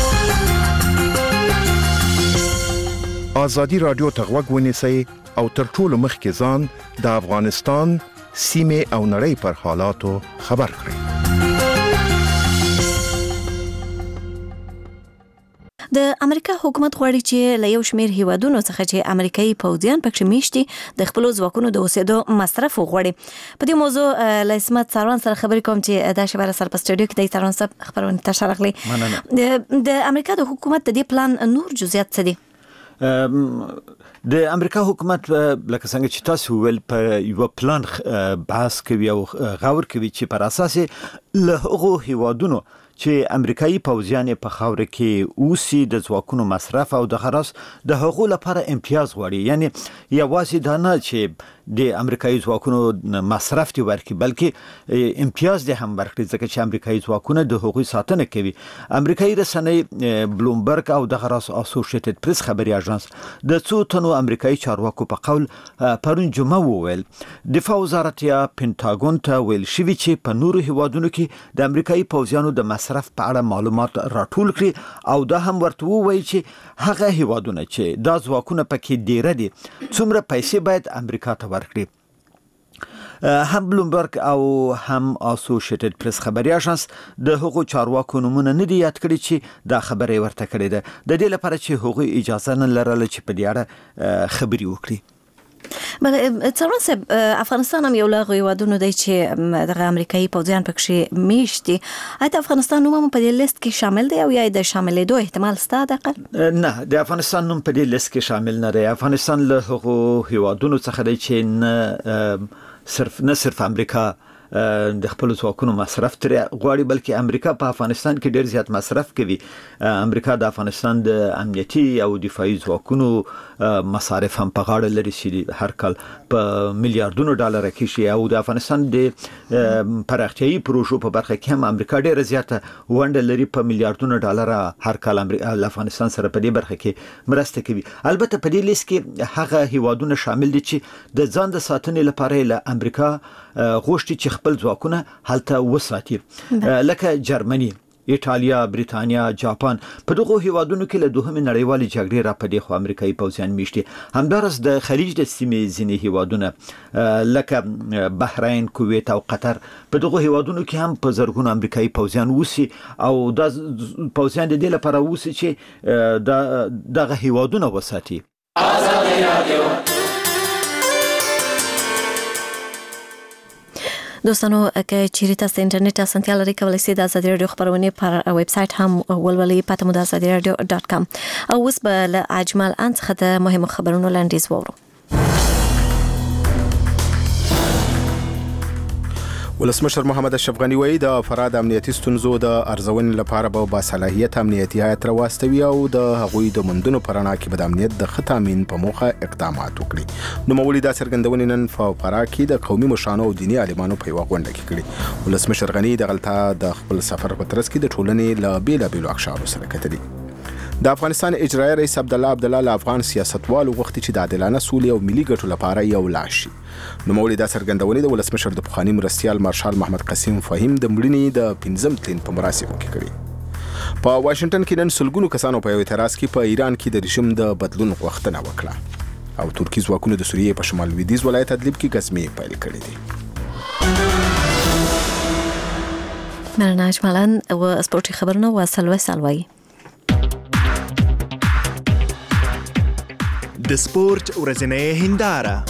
ازادي رادیو ته غوږ ونیسئ او تر ټولو مخکې ځان د افغانستان سیمې او نړۍ پر حالاتو خبر کړئ. د امریکا حکومت غواړي چې له یو شمېر هیوادونو څخه چې امریکایي پوځیان پکې میشتي د خپل ځواکونو د اوسېدو مصرف وغواړي. په دې موضوع له اسمت سروان سره خبرې کوم چې دا شبره سره په سټوډیو کې د سروان صاحب خبرونه تر راغلي. د امریکا د حکومت د دې پلان نور جزئیات څه دي؟ د امریکا حکومت لکه څنګه چې تاسو ویل په یو پلان بحث کوي او غور کوي چې پر اساس له هغو هیوادونو چې امریکایي پوځیان په خاور کې اوسي د ځواکونو مصرف او د خلاص د هغو لپاره امتیاز غواړي. یعنی یوازې دا نه چې د امریکایي ځواکونو مصرف دی ورکړي بلکې امتیاز دی هم ورکړي ځکه چې امریکایي ځواکونه د هغوی ساتنه کوي. امریکایي رسنۍ بلومبرګ او د خلاص اسوسییټډ پریس خبري اژانس د څو تنو امریکایي چارواکو په قول پرون جمعه وویل دفاع وزارت یا پینټاګون ته ویل شوی چې په نورو هیوادونو کې د امریکایي پوځیانو د مصرف په اړه معلومات راټول کړي او دا هم ورته وویل چې هغه هیوادونه چې دا ځواکونه پکې ډیره دي څومره پیسې باید امریکا ته ورکړي. هم بلومبرګ او هم اسوسییټډ پریس خبري اژانس د هغو چارواکو نومونه نه دي یاد کړي چې دا خبره ورته کړې ده د دې لپاره چې هغوی اجازه نه لرله چې په دې اړه خبري وکړي. بله څلورن صاحب افغانستان هم یو له هغو هیوادونو دی چې دغه امریکایي پوځیان پکې میشتي. آیا افغانستان نوم هم په دې لیست کې شامل دی او یا د شاملېدو احتمال شته دقل؟ نه د افغانستان نوم په دې لیست کې شامل نه دی. افغانستان له هغو هیوادونو څخه دی چې نه صرف امریکا د خپل ځواکونو مصرف ترې غواړي بلکې امریکا په افغانستان کې ډیر زیات مصرف کوي. امریکا د افغانستان د امنیتي او دفاعي ځواکونو مصارف هم په غاړه لري چې هر کال په میلیارډونو ډالر کې شي او د افغانستان د پراختیايي پروژو په برخه کې هم امریکا ډیره زیاته ونډه لري په میلیارډونو ډالر هر کال افغانستان سره په دې برخه کې مرسته کوي. البته په دې لیست کې هغه هیوادونه شامل دي چې د ځان د ساتنې لپاره له امریکا غوښتي چې خپل ځواکونه هلته وساتي لکه جرمني، ایټالیا، بریتانیا، جاپان. په دغه هیوادونو کې له دوهمې نړیوالې جګړې را پدې خو امریکایي پوځیان میشتي. همدارس د خلیج د سیمې ځینې هیوادونه لکه بحرین، کویت او قطر په دغه هیوادونو کې هم په زرګونو امریکایي پوځیان وسی او د پوځیان د دې لپاره وسی چې دغه هیوادونه وساتي. آزادي رادیو دوستانو که چیرې تاسو انټرنیټ اسانتیا لرئ کولای شئ د ازادي رادیو خبرونه پر ویب سټ هم ولولئ پته مو د azadiradio.com او اوس به له اجمل ان څخه د مهمو خبرونو لاندیز وورو. ولسمشر محمد اشرف غنی وایي د فراد امنیتي ستونزو د ارزونې لپاره به باصلاحیت امنیتي هیات راواستوي او د هغوی د مندونو په رڼا کې به د امنیت د ښه تامین په موخه اقدامات وکړي. نوموړي دا څرګندونې نن په فراه کې د قومي مشرانو او دیني عالمانو په یوه غونډه کې کړې. ولسمشر غنی دغلته د خپل سفر په ترڅ کې د ټولنې له بېلابېلو اقشارو سره کتلي. د افغانستان اجرایي رئیس عبدالله له افغان سیاستوالو غوښتي چې د عادلانه سولې او ملي ګټو لپاره یو لاس شي. نوموړي دا څرګندونې د ولسمشر د پخواني مرستیال مارشال محمد قسیم فهیم د مړینې د 5م تلین په مراسمو کې کړې. په واشنگټن کې نن سلګونو کسانو په یو اعتراض کې په ایران کې د رژیم د بدلون غوښتنه وکړه او ترکي ځواکونو د سوریې په شمال لویدیځ ولایت ادلب کې غزمې پیل کړې دي. مرنا اجمالا و سپورتي خبرونه واصل وسالوي. د سپورت ورځنۍ هنداره.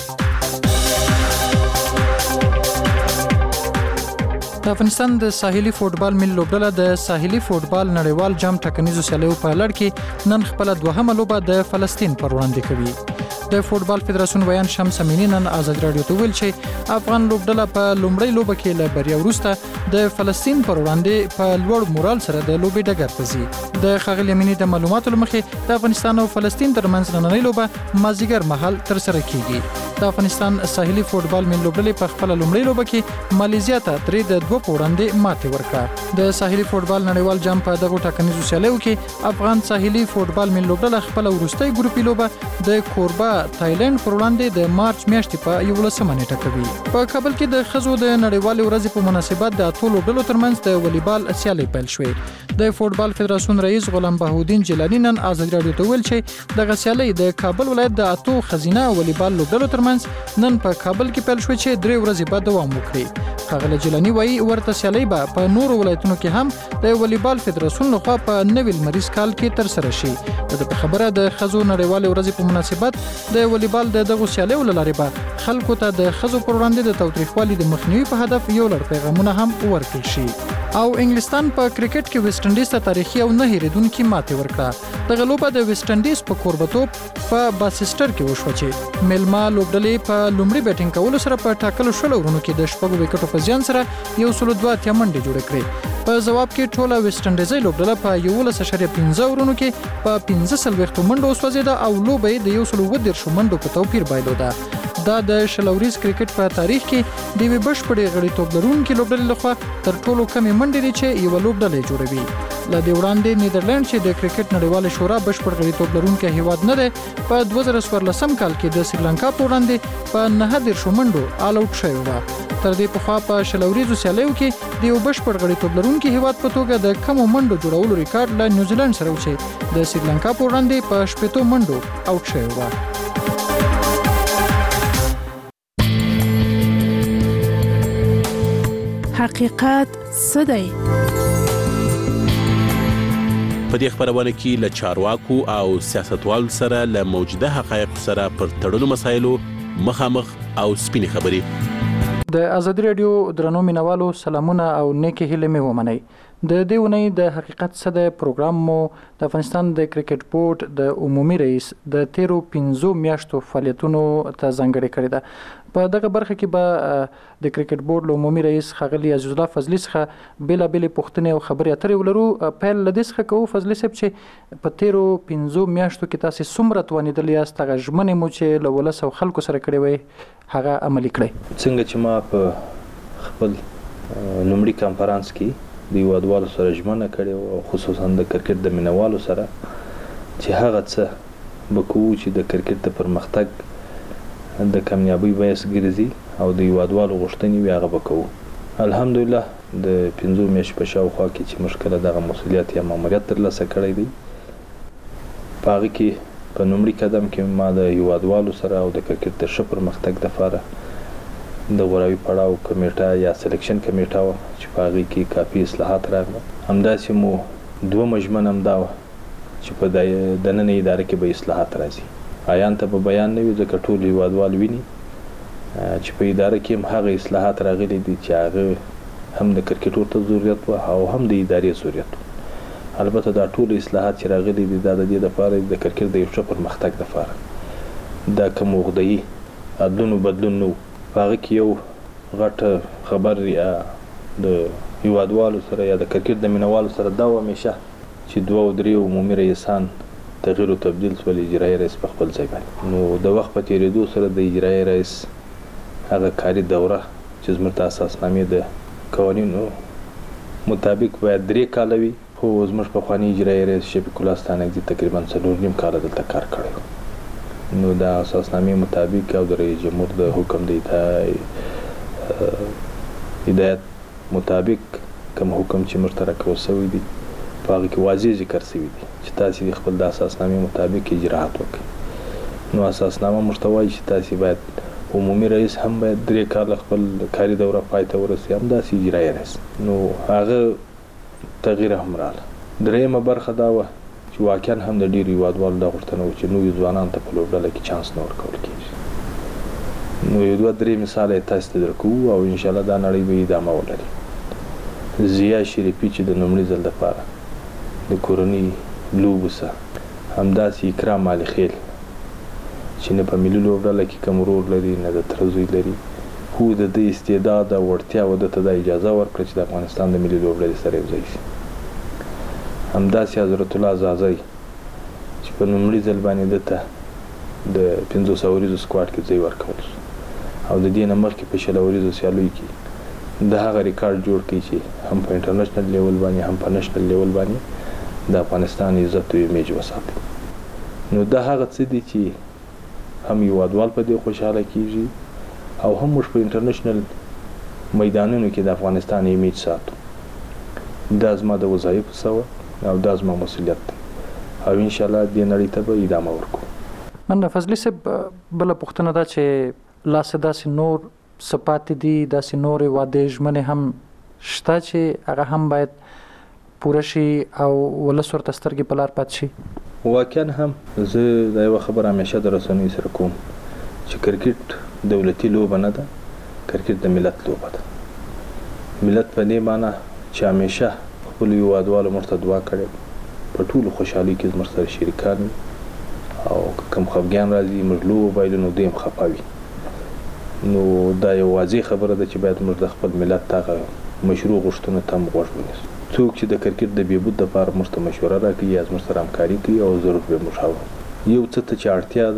د افغانستان د ساحلي فوټبال ملي لوبډله د ساحلي فوټبال نړیوال جام ټاکنیزو سیالیو په لړ کې نن خپل دوهمه لوبه د فلسطین پر وړاندې کوي. د فوټبال فدراسیون ویان شمس امینی نن آزاد رادیو ته ویل چې افغان لوبډله په لومړۍ لوبه کې له بریا وروسته د فلسطین پر وړاندې په لوړ مورال سره د لوبې ډګر ته ځي. د ښاغلي امینی د معلوماتو له مخې د افغانستان او فلسطین ترمنځ نننۍ لوبه مازدیګر مهال ترسره کیږي. د افغانستان ساحلي فوټبال ملي لوبډلې په خپل لومړۍ لوبه کې ماليزیا ته 3-2 په وړاندې ماتې ورکړه. د ساحلي فوټبال نړیوال جام په دغه ټاکنیزو سیالیو کې افغان ساحلي فوټبال ملي لوبډله خپل وروستۍ ګروپي لوبه د کوربا تایلند پر وړاندې د مارچ میاشتې په 11 نیټه کوي. په کابل کې د ښځو د نړیوالې ورځې په مناسبت د اتو لوبډلو ترمنځ د والیبال سیالۍ پیل شوې. د فوټبال فدراسیون رئیس غلام بهاودین جیلانی نن آزاد رادیو ته ویل چې دغه سیالۍ د کابل ولایت د اتو خزینه والیبال لوبډلو ترمنځ نن په کابل کې پیل شوې چې 3 ورځې به دوام وکړي. ښاغلی جیلانی وایي ورته سیالۍ به په نورو ولایتونو کې هم د والیبال فدراسیون لخوا په نوي لمریز کال کې ترسره شي. د خبره د ښځو نړیوالې ورځې په مناسبت د والیبال د دغو سیالیو له لارې به خلکو ته د ښځو پر وړاندې د تاوتریخوالي د مخنیوي په هدف یو لړ پیغامونه هم ورکړل شي. او انګلستان په کرکټ کې ویسټ انډیز ته تاریخي او نه هېرېدونکې ماتې ورکړه. دغه لوبه د ویسټ انډیز په کوربتوب په باسیسټر کې وشوه چې میلما لوبډلې په لومړي بیټینګ کولو سره په ټاکلو شلو ورونو کې د 6 وکټو په زیان سره 102 منډې جوړې کړې. په جواب کې ټوله ویسټ انډیزي لوبډله په 11.15 ورونو کې په 15 منډو وسوځېده او لوبه د 110 منډو په توپیر بایلوده. دا د شلوریز کرکټ په تاریخ کې د یوې بشپړې غړیتوب لرونکې لوبډلې لخوا تر ټولو کمې منډې دي چې یوه لوبډله جوړوي. له دې وړاندې نیدرلند چې د کرکټ نړیوالې شورا بشپړ غړیتوب لرونکی هیواد نه دی په 2014 کال کې د سریلانکا په وړاندې په 9 منډو آل آوټ شوی و. تر دې پخوا په شلوریزو سیالیو کې د یو بشپړ غړیتوب لرونکي هیواد په توګه د کمو منډو جوړولو ریکارډ له نیوزیلند سره و چې د سریلانکا په وړاندې په 18 منډو آوټ شوی و. حقیقت څه دی؟ په دې خبرونه کې له چارواکو او سیاستوالو سره له موجوده حقایقو سره پر تړلو مسایلو مخامخ او سپینې خبرې. د آزادي رادیو درنو مینوالو سلامونه او نیکی هیلې مې ومنئ. د دې ونې د حقیقت څه دی پروګرام مو د افغانستان د کرکټ بورډ د عمومي رئیس د 15 میاشتو فعالیتونو ته ځانګړې کړې ده. په دغه برخه کې به د کرکټ بورډ له عمومي رئیس ښاغلي عزیز الله فضلي څخه بېلابېلې پوښتنې او خبرې اترې ولرو. پیل له دې څخه کوو فضلي صاحب چې په تیرو 15 میاشتو کې تاسې څومره توانېدلی یاست هغه ژمنې مو چې له ولس او خلکو سره کړې وی هغه عملي کړئ؟ څنګه چې ما په خپل لومړي کانفرانس کې د هیوادوالو سره ژمنه کړې او خصوصا د کرکټ د مینوالو سره چې هغه څه به کوو چې د کرکټ د پرمختګ د کامیابۍ باعث ګرځي او د هیوادوالو غوښتنې وي هغه به کوو. الحمدلله د 15 میاشتو په شاوخوا کې چې موږ کله دغه مسؤلیت یا ماموریت ترلاسه کړی دی په هغه کې په لومړي قدم کې ما د هیوادوالو سره او د کرکټ د ښه پرمختګ دپاره د غوراوي پړاو کمیټه یا سلیکشن کمیټه وه چې په هغې کې کافي اصلاحات راغله. همداسې مو دومه ژمنه هم دا وه چې په دننه اداره کې به اصلاحات راځي. عیان ته به بیان نه وي ځکه ټول هیوادوال ویني چې په اداره کې هم هغه اصلاحات راغلي دي چې هغه هم د کرکټ ورته ضرورت وه او هم د ادارې ضرورت وه. البته دا ټول اصلاحات چې راغلي دي دا د دې دپاره د کرکټ د یو ښه پرمختګ دپاره دا کوم عقده‌يي عدلونو بدلون نه و. په هغه کې یو غټ خبر یا د هیوادوالو سره یا د کرکټ د مینوالو سره دا همیشه چې 2 او 3 عمومي رئیسان تغییر او تبدیل سول، اجرایي رئیس په خپل ځای باندې. نو د وخت په تیریدو سره د اجرایي رئیس هغه کاري دوره چې زموږ د اساسنامې د قوانینو مطابق باید 3 کاله وي، خو زموږ پخواني اجرایي رئیس شفیق الله ستانکزي تقریبا 4.5 کاله دلته کار کړی. نو د اساسنامې مطابق او د رئیس جمهور د حکم د هدایت مطابق کوم حکم چې موږ ته راکول شوی دی په هغه کې واضح ذکر شوی دی چې تاسې خپل د اساسنامې مطابق اجراات وکړئ. نو اساسنامه موږ ته وایي چې تاسې باید عمومي رئیس هم باید 3 کاله خپل کاري دوره پای ته ورسوي، همداسې اجرایي رئیس. نو هغه تغییر هم راغله. درېیمه برخه دا وه چې واقعا هم د ډېرو هیوادوالو دا غوښتنه وه چې نویو ځوانانو ته په لوبډله کې چانس نه ورکول کېږي. نو 2-3 مثاله یې تاسې ته درکوو او انشاءالله دا نړۍ به ادامه ولري. ضیا شریفي چې د لومړي ځل دپاره د کورنۍ لوبو څخه، همداسې اکرام علي خیل چې نه په ملي لوبډله کې کوم رول لري نه د تره زوی لري، خو د ده استعداد او وړتیا و ده ته دا اجازه ورکړه چې د افغانستان د ملي لوبډلې سره یوځای شي. همداسې حضرت الله زازی چې په لومړي ځل باندې ده ته د 500 اوریزو سکواډ کې ځای ورکول شو او د دې نه مخکې په 60 اوریزو سیالیو کې د هغه ریکارډ جوړ کړي چې هم په انټرنیشنل لیول باندې هم په نېشنل لیول باندې د افغانستان عزت او ایمیج وساتي. نو دا هغه څه دي چې هم هیوادوال په دې خوشحاله کیږي او هم موږ په انټرنیشنل میدانونو کې د افغانستان ایمیج ساتو. دا زما د وظایفو څخه او دا زما مسؤلیت دی او انشاءالله دې نړۍ ته به ادامه ورکړو. مننه فضلي صاحب. بله پوښتنه دا چې لا څه داسې نور څه پاتې دي، داسې نورې وعدې ژمنې هم شته چې هغه هم باید پوره شي او ولس ورته سترګې په لار پاتې شي؟ واقعا هم زه دا یوه خبره همیشه د رسنیو سره کوم چې کرکټ دولتي لوبه نه ده، کرکټ د ملت لوبه ده. ملت په دې معنی چې همیشه خپلو هیوادوالو موږ ته دعا کړې په ټولو خوشحالۍ کې زموږ سره شریکان وي او که کوم خفګان راځي موږ لوبه بایلو نو دوی هم خفه وي. نو دا یو واضح خبره ده چې باید موږ د خپل ملت هغه مشروع غوښتنو ته هم غوږ ونیسو. څوک چې د کرکټ د بهبود دپاره موږ ته مشوره راکوي یا زموږ سره همکاري کوي او ضرور به موږ هغه یو څه ته چې اړتیا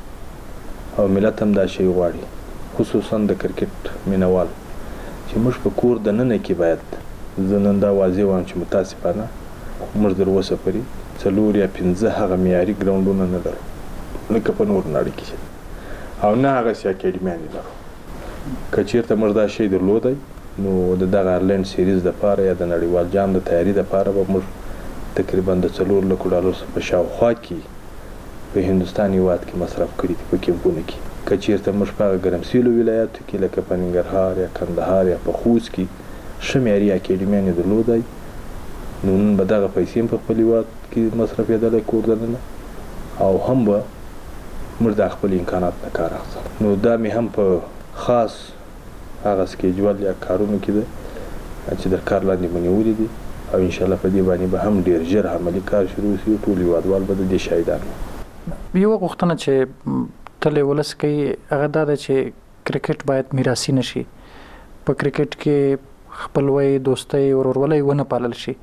ده او ملت هم دا شی غواړي، خصوصا د کرکټ مینوال چې موږ په کور دننه کې باید زه نن دا واضح وایم چې متاسفانه موږ تر اوسه پورې 4 یا 15 هغه معیاري ګراونډونه نه لرو لکه په نور نړۍ کې او نه هغسې اکیډمیانې لرو. که چېرته موږ دا شی درلودی نو د دغه آیرلینډ سیریز دپاره یا د نړیوال جام د تیاري دپاره به موږ تقریبا د 4 لکو ډالرو په شاوخوا کې په هندوستان هېواد کې مصرف کړي دي په کیمپونو کې. که چېرته موږ په هغه ګرمسیلو ولایاتو کې لکه په ننګرهار یا کندهار یا په خوست کې ښه معیاري اکیډمیانې درلودی نو نن به دغه پیسې هم په خپل هېواد کې مصرفېدلی کور دننه او هم به موږ د خپل امکانات نه کار اخیستل. نو دا مې هم په خاص هغه سکیجول یا کارونو کې ده چې در کار لاندې مې نیولي دي او انشاءالله په دې باندې به هم ډېر ژر عملي کار شروع شي. ټول هیوادوال به د دې شاهدان وي. یوه غوښتنه چې تل ولس کوي هغه دا ده چې کرکټ باید میراثي نه شي، په کرکټ کې خپلوۍ، دوستۍ، ورورولۍ ونه پالل شي.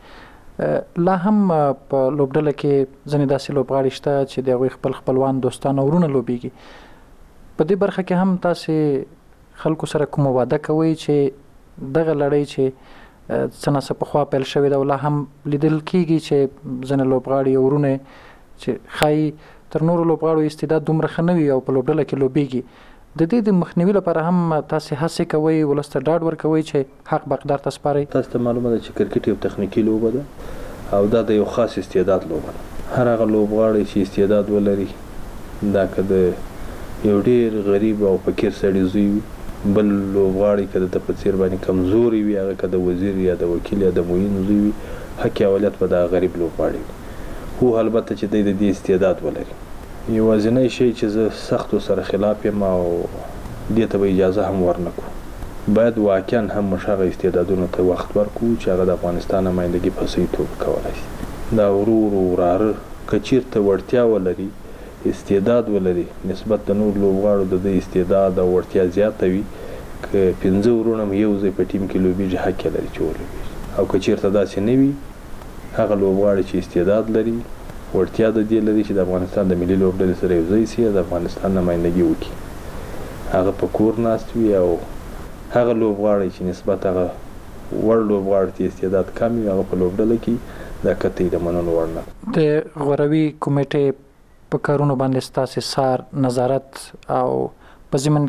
لا هم په لوبډله کې ځینې داسې لوبغاړي شته چې د هغوی خپل خپلوان، دوستان او ورونه لوبیږي. په دې برخه کې هم تاسې خلکو سره کومه وعده کوئ چې دغه لړۍ چې څه ناڅه پخوا پیل شوې ده او لا هم لیدل کېږي چې ځینې لوبغاړي او ورونه چې ښایي تر نورو لوبغاړو استعداد دومره ښه نه وي او په لوبډله کې لوبیږي، د دې د مخنیوي لپاره هم تاسې هڅې کوئ، ولس ته ډاډ ورکوئ چې حق به اقدار ته سپارئ؟ تاسو ته معلومه ده چې کرکټ یو تخنیکي لوبه ده او دا د یو خاص استعداد لوبه ده. هر هغه لوبغاړی چې استعداد ولري، دا که د یو ډېر غریب او فقیر سړي زوی وي، بل لوبغاړی که د په څېر باندې کمزوري وي، هغه که د وزیر یا د وکیل یا د معین زوی وي، حق اولت به دغه غریب لوبغاړی وي، خو البته چې دی د دې استعداد ولري. یوازینی شی چې زه سختو سره خلاف یم او دې ته به اجازه هم ورنه کړو، باید واقعا هم موږ هغه استعدادونو ته وخت ورکړو چې هغه د افغانستان نمایندګي په صحیح توګه کولی شي. دا ورور وراره که چېرته وړتیا ولري، استعداد ولري، نسبت د نور لوبغاړو د دې استعداد او وړتیا زیاته وي، که 15 ورونه یو ځای په ټیم کې لوبېږي حق یې لري چې ولوبېږي او که چېرته داسې نه وي هغه لوبغاړي چې استعداد لري وړتیا د دې لري چې د افغانستان د ملي لوبډلې سره یو ځای شي د افغانستان نمایندګي وکړي هغه په کور ناست وي او هغه لوبغاړی چې نسبت هغه وړ لوبغاړي چې استعداد کم وي هغه په لوبډله کې دا قطعي د منلو وړ نه د غوروي کمیټې په کارونو باندې ستاسې سار نظارت او په ضمن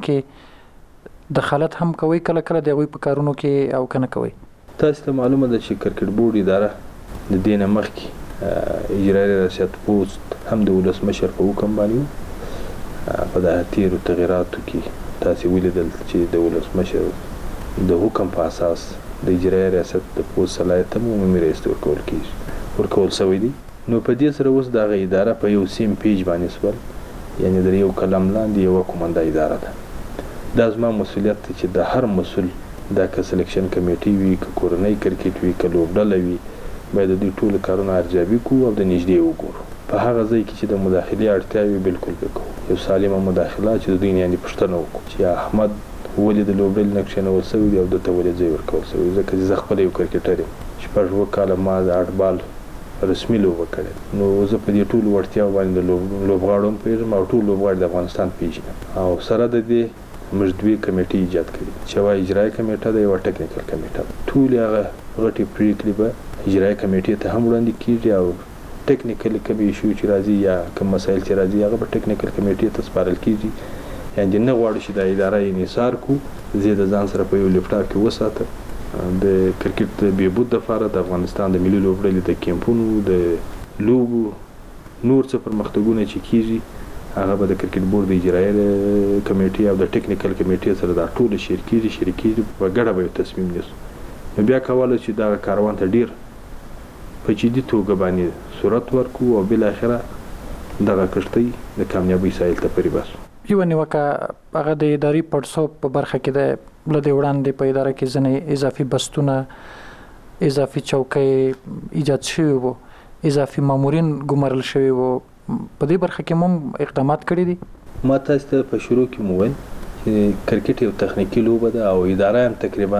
کې دخالت هم کوي کله کله د هغوی په کارونو کې او که نه کوي تاسو ته معلومه ده چې کرکټ بورډ اداره د دې نه مخکې اجرایي ریاست پوسټ هم د ولسمشر په حکم باندې په دغه تیرو تغییراتو کې تاسې ولیدل چې د ولسمشر د حکم په اساس د اجرایي ریاست د پوسټ صلاحیت هم عمومي رئیس ته ورکول شوی دی نو په دې سره اوس دغه اداره په یو سیم پیج باندې سول یعنې د یو قلم لاندې یوه کومنده اداره ده دا زما مسؤلیت دی چې د هر مسؤل دا که سلیکشن کمیټي وي که کورنۍ کرکټ وي که لوبډله وي باید د دوی ټولو کارونه ارزیابي کوو او د نږدې وګورو په هغه ځای کې چې د مداخلې اړتیا وي بالکل وکړو یو سالمه مداخله چې د دوی یعنې پوښتنه وکړو چې احمد ولې د لوبډلې نه کښېنول شوی دی او ده ته ولې ځای ورکول شوی ځکه چې زه خپله یو کرکټر یم شپږ اووه کاله ما د هټبال رسمي لوبه کړې نو زه په دې ټولو وړتیاو باندې د لوبغاړو هم پوهېږم او ټول لوبغاړي د افغانستان پېژنم او سره د دې موږ دوې کمیټې ایجاد کړي چې یوه اجرایي کمیټه ده یوه ټکنیکل کمیټه ده ټولې هغه غټې پرېکړې به اجرایي کمیټې ته هم وړاندې کېږي او ټکنیکل کوم ایشو چې راځي یا کوم مسایل چې راځي هغه به ټکنیکل کمیټې ته سپارل کېږي یعنې نه غواړو چې دا اداره یې انحصار کړو زه د ځان سره په یو لیپټاپ کې وساتم د کرکټ د بهبود دپاره د افغانستان د ملي لوبډلې د کیمپونو د لوبو نور څه پرمختګونه چې کېږي هغه به د کرکټ بورډ د اجرایي کمیټې او د ټکنیکل کمیټې سره دا ټول شریکېږي په ګډه به یو تصمیم نیسو نو بیا کولی چې دغه کاروان ته ډېر په جدي توګه باندې صورت ورکړو او بالاخره دغه کښتۍ د کامیابۍ ساحل ته پرې باسو یوه نیوکه هغه د اداري پړسوب په برخه کې ده له دې وړاندې په اداره کې ځینې اضافي بستونه اضافي چوکۍ ایجاد شوي وو اضافي مامورین ګمارل شوي وو په دې برخه کې هم اقدامات کړي دي ما تاسو ته په شروع کې مو ویل چې کرکټ یو تخنیکي لوبه ده او اداره هم تقریبا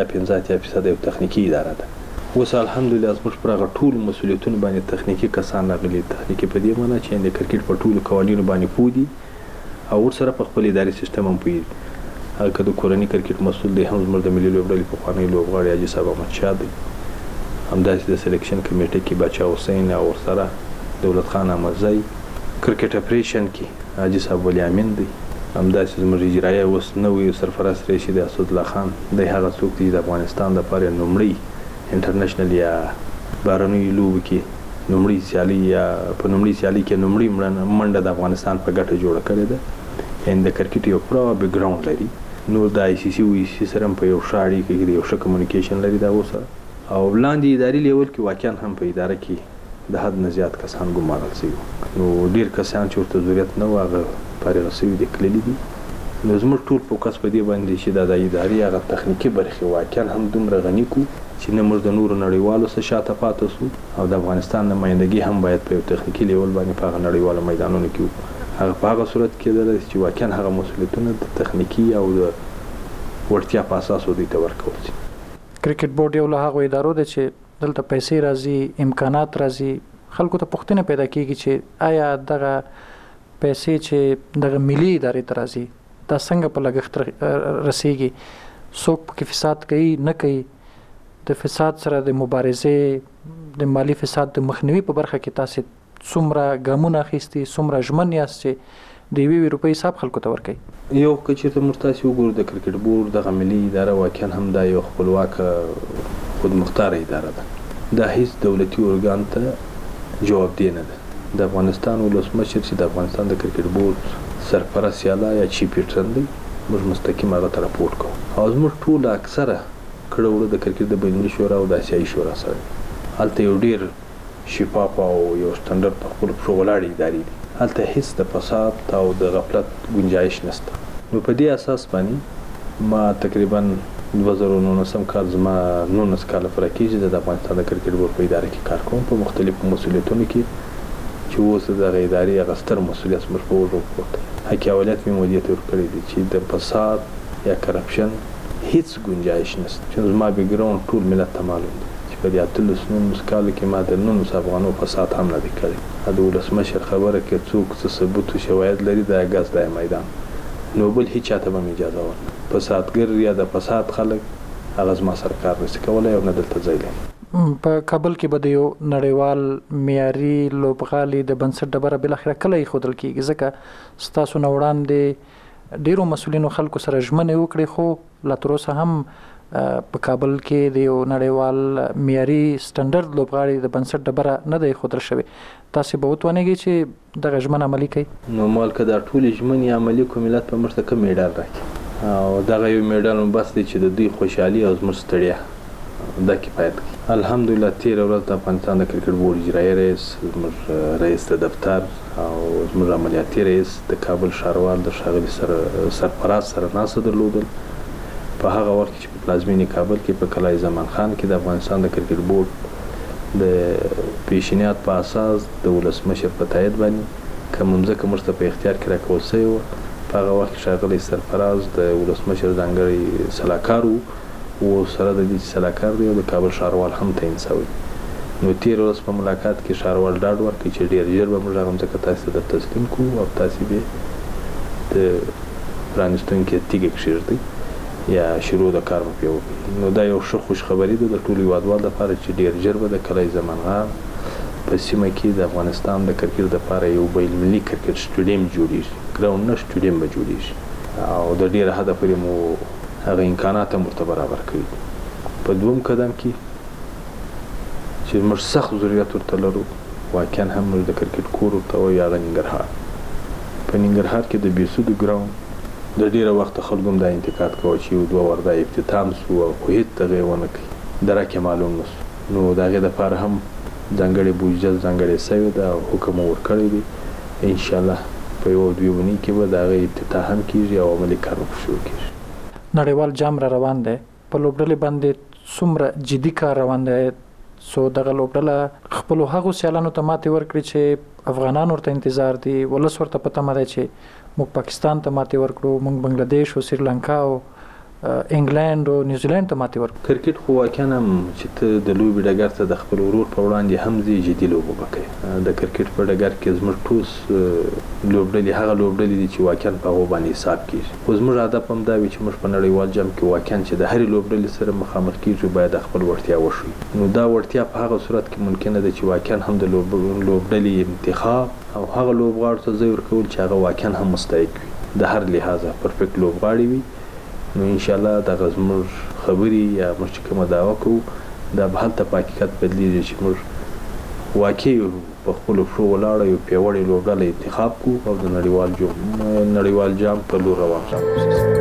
95% یو تخنیکي اداره ده اوس الحمدلله زموږ پر هغه ټول مسؤلیتونه باندې تخنیکي کسان راغلي تخنیکي په دې معنی چې د کرکټ په ټولو قوانینو باندې پوه دي او ورسره په خپل اداري سیستم هم پوهېږي هغه که د کورني کرکټ مسؤل دی هم زموږ د ملي لوبډلې پخوانی لوبغاړی حاجي صاحب احمدشاه دی همداسې د سلیکشن کمیټې کې باچا حسین او ورسره دولت خان احمدزی کرکټ اپریشن کې حاجي صاحب ولی امین دی همداسې زموږ اجرایه اوس نوی سرفرست رشید اسدالله خان دی هغه څوک دی د افغانستان دپاره لومړی انټرنیشنل یا بهرنیو لوبو کې لومړی سیالي یا په لومړۍ سیالي کې لومړۍ منډه د افغانستان په ګټه جوړه کړې ده یعنې د کرکټ یو پوره بیکګراوند لري نو د آی سی سی او ای سی سره هم په یو ښه اړیکه کې یو ښه کمیونیکیشن لري د هغو سره او لاندې اداري لیول کې واقعا هم په اداره کې د حد نه زیات کسان ګمارل شوي نو ډېر کسان چې ورته ضرورت نه و هغه فارغه شوي دي تللي دي نو زموږ ټول فوکس په دې باندې چې دا د ادارې هغه تخنیکي برخې واقعا هم دومره غني کړو چې نه موږ د نورو نړیوالو څخه شاته پاتې شو او د افغانستان نمایندګي هم باید په یو تخنیکي لیول باندې په هغه نړیوالو میدانونو کې هغه په هغه صورت کېدلی چې واقعا هغه مسؤلیتونه د تخنیکي او د وړتیا په اساس دوی ته ورکول شي کرکټ بورډ یو له هغو ادارو دی چې دلته پیسې راځي امکانات راځي خلکو ته پوښتنه پیدا کیږي چې آیا دغه پیسې چې دغه ملي ادارې ته راځي دا څنګه په لګښت رسیږي څوک پکې فساد کوي نه کوي د فساد سره د مبارزې د مالی فساد د مخنیوي په برخه کې تاسو څومره ګامونه اخیستي څومره ژمن یاست چې د یوې روپۍ حساب خلکو ته ورکوي یو که چېرته موږ تاسې وګورو د کرکټ بورډ دغه ملي اداره واقعا هم دا یو خپلواکه خودمختاره اداره ده دا هیڅ دولتي ارګان ته جوابدې نه ده د افغانستان ولسمشر چې د افغانستان د کرکټ بورډ سرپرست یاله یا چیف پیټرن دی موږ مستقیم هغه ته راپورټ کوو او زموږ ټول اکثره کړه وړه د کرکټ د بینالمللي شورا او د آسیایي شورا سره هلته یو ډېر شفاف او یو سټنډرډ په خپلو پښو ولاړې ادارې دي هلته هیڅ د فساد او د غفلت گنجایش نشته نو په دې اساس باندې ما تقریبا 2019 کال زما 19 کاله پوره کېږي د افغانستان د کرکټ بورډ په اداره کې کار کوم په مختلفو مسؤلیتونو کې چې اوس د دغه ادارې هغه ستر مسؤلیت زموږ په اوږو پروت دی حق اولت مې مدیریت ورکړی دی چې د فساد یا کرپشن هیڅ گنجایش نشته چې زما بیکګراوند ټول ملت ته معلوم دی چې په دې 19 کال کې ما د 19 افغانو فساد هم نه دی کړی. د ولسمشر خبره کې څوک څه ثبوت او شواهد لري د اګاز د میدان نو بل هیڅ چاته به اجازه ورنه فسادګر یا د فساد خلک هغه زما سرکار نشي کولای او نه دلته ځای لري. په کابل کې به د یو نړیوال معیاري لوبغالي د بنسټ ډبره بل اخر کله خودل کیږي ځکه ستاسو نو وړاندې ډیرو مسولینو خلکو سره ژمنه وکړي خو لا تر اوسه هم په کابل کې د یو نړیوال معیاري سټانډرډ لوبغاړي د بنسټ ډبره نه دی خودل شوی. تاسو به وتوانیږئ چې دغه ژمنه عملي کړئ؟ نو مالکه دا ټول ژمنې عملي کوم ملت په مرسته کوم میډال راکړي او دغه یو میډال هم بس دی چې د دوی خوشحالي او زموږ ستړیا دا کفایت کوي. الحمدلله تیر ورځ د افغانستان د کرکټ بورډ اجرایي رئیس زموږ رئیس د دفتر او زموږ عملیاتي رئیس د کابل ښاروال د ښاغلي سرفراز سره ناسته درلودل په هغه وخت کې چې په پلازمینې کابل کې په کلای زمان خان کې د افغانستان د کرکټ بورډ د پیشنهاد په اساس د ولسمشر په تایید باندې کوم ځمکه موږ ته په اختیار کې راکول شوې وه. په هغه وخت کې ښاغلی سرفراز د ولسمشر ځانګړی سلاکار و سره د دې سلاکار دی او د کابل ښاروال هم تعیین شوی. نو تیر ورځ په ملاقات کې ښاروال ډاډ ورکړي چې ډېر ژر به موږ هغه ځمکه تاسو ته تسلیم کړو او تاسو به د پرانیستونکي تیږې کښېږدئ یا شروع د کار به پرې وکړي. نو دا یو ښه خوشخبري ده د ټولو هیوادوالو لپاره چې ډېر ژر به د کلای زمان خان په سیمه کې د افغانستان د کرکټ لپاره یو بین المللي کرکټ سټیډیم جوړیږي، ګراوند نه سټیډیم به جوړیږي او د ډېر حده پورې مو هغه امکانات هم ورته برابر کړي. په دوم قدم کې چې موږ سخت ضرورت ورته لرو واقعا هم موږ د کرکټ کور ورته وایو هغه ننګرهار. په ننګرهار کې د بیسودو ګراوند د ډېره وخته خلکو هم دا انتقاد کوه چې یو دوه ورده افتتام سو او خو هېڅ دغه یې ونه کړي درک یې معلوم نه سو. نو د هغې دپاره هم ځانګړې بودجه ځانګړې شوې ده او حکم ورکړی دی. انشاءالله په یو دوی اونۍ کې به د هغې افتتاح هم کېږي او عملي کار به شروع کېږي. نړیوال جام را روان دی په لوبډلې باندې څومره جدي کار روان دی سو دغه لوبډله خپلو هغو سیالانو ته ماتې ورکړي چې افغانان ورته انتظار دي ولس ورته په تمه دی چې موږ پاکستان ته ماتې ورکړو موږ بنګلادیش او سریلانکا او انګلند او نیوزیلند ته ماتې ورکړو. کرکټ خو واقعا هم چې ته د لوبې ډګر ته د خپل ورور په وړاندې هم ځې جدي لوبه به کوې. د کرکټ په ډګر کې زموږ ټول لوبډلې هغه لوبډلې دي چې واقعا په هغو باندې حساب کېږي. خو زموږ هدف هم دا وي چې موږ په نړیوال جام کې واقعا چې د هرې لوبډلې سره مخامخ کېږو باید خپل وړتیا وښیو. نو دا وړتیا په هغه صورت کې ممکنه ده چې واقعا هم د لوبډلې انتخاب او هغه لوبغاړو ته ځای ورکول چې هغه واقعا هم مستحق وي د هر لحاظه پرفیکټ لوبغاړي وي. نو انشاءالله دغه زموږ خبرې یا موږ چې کومه دعوه کوو دا به هلته په حقیقت بدلیږي چې موږ واقعي په خپلو پښو ولاړه یو پیاوړې لوبډله انتخاب کړو او د نړیوال جام په لور روان شو.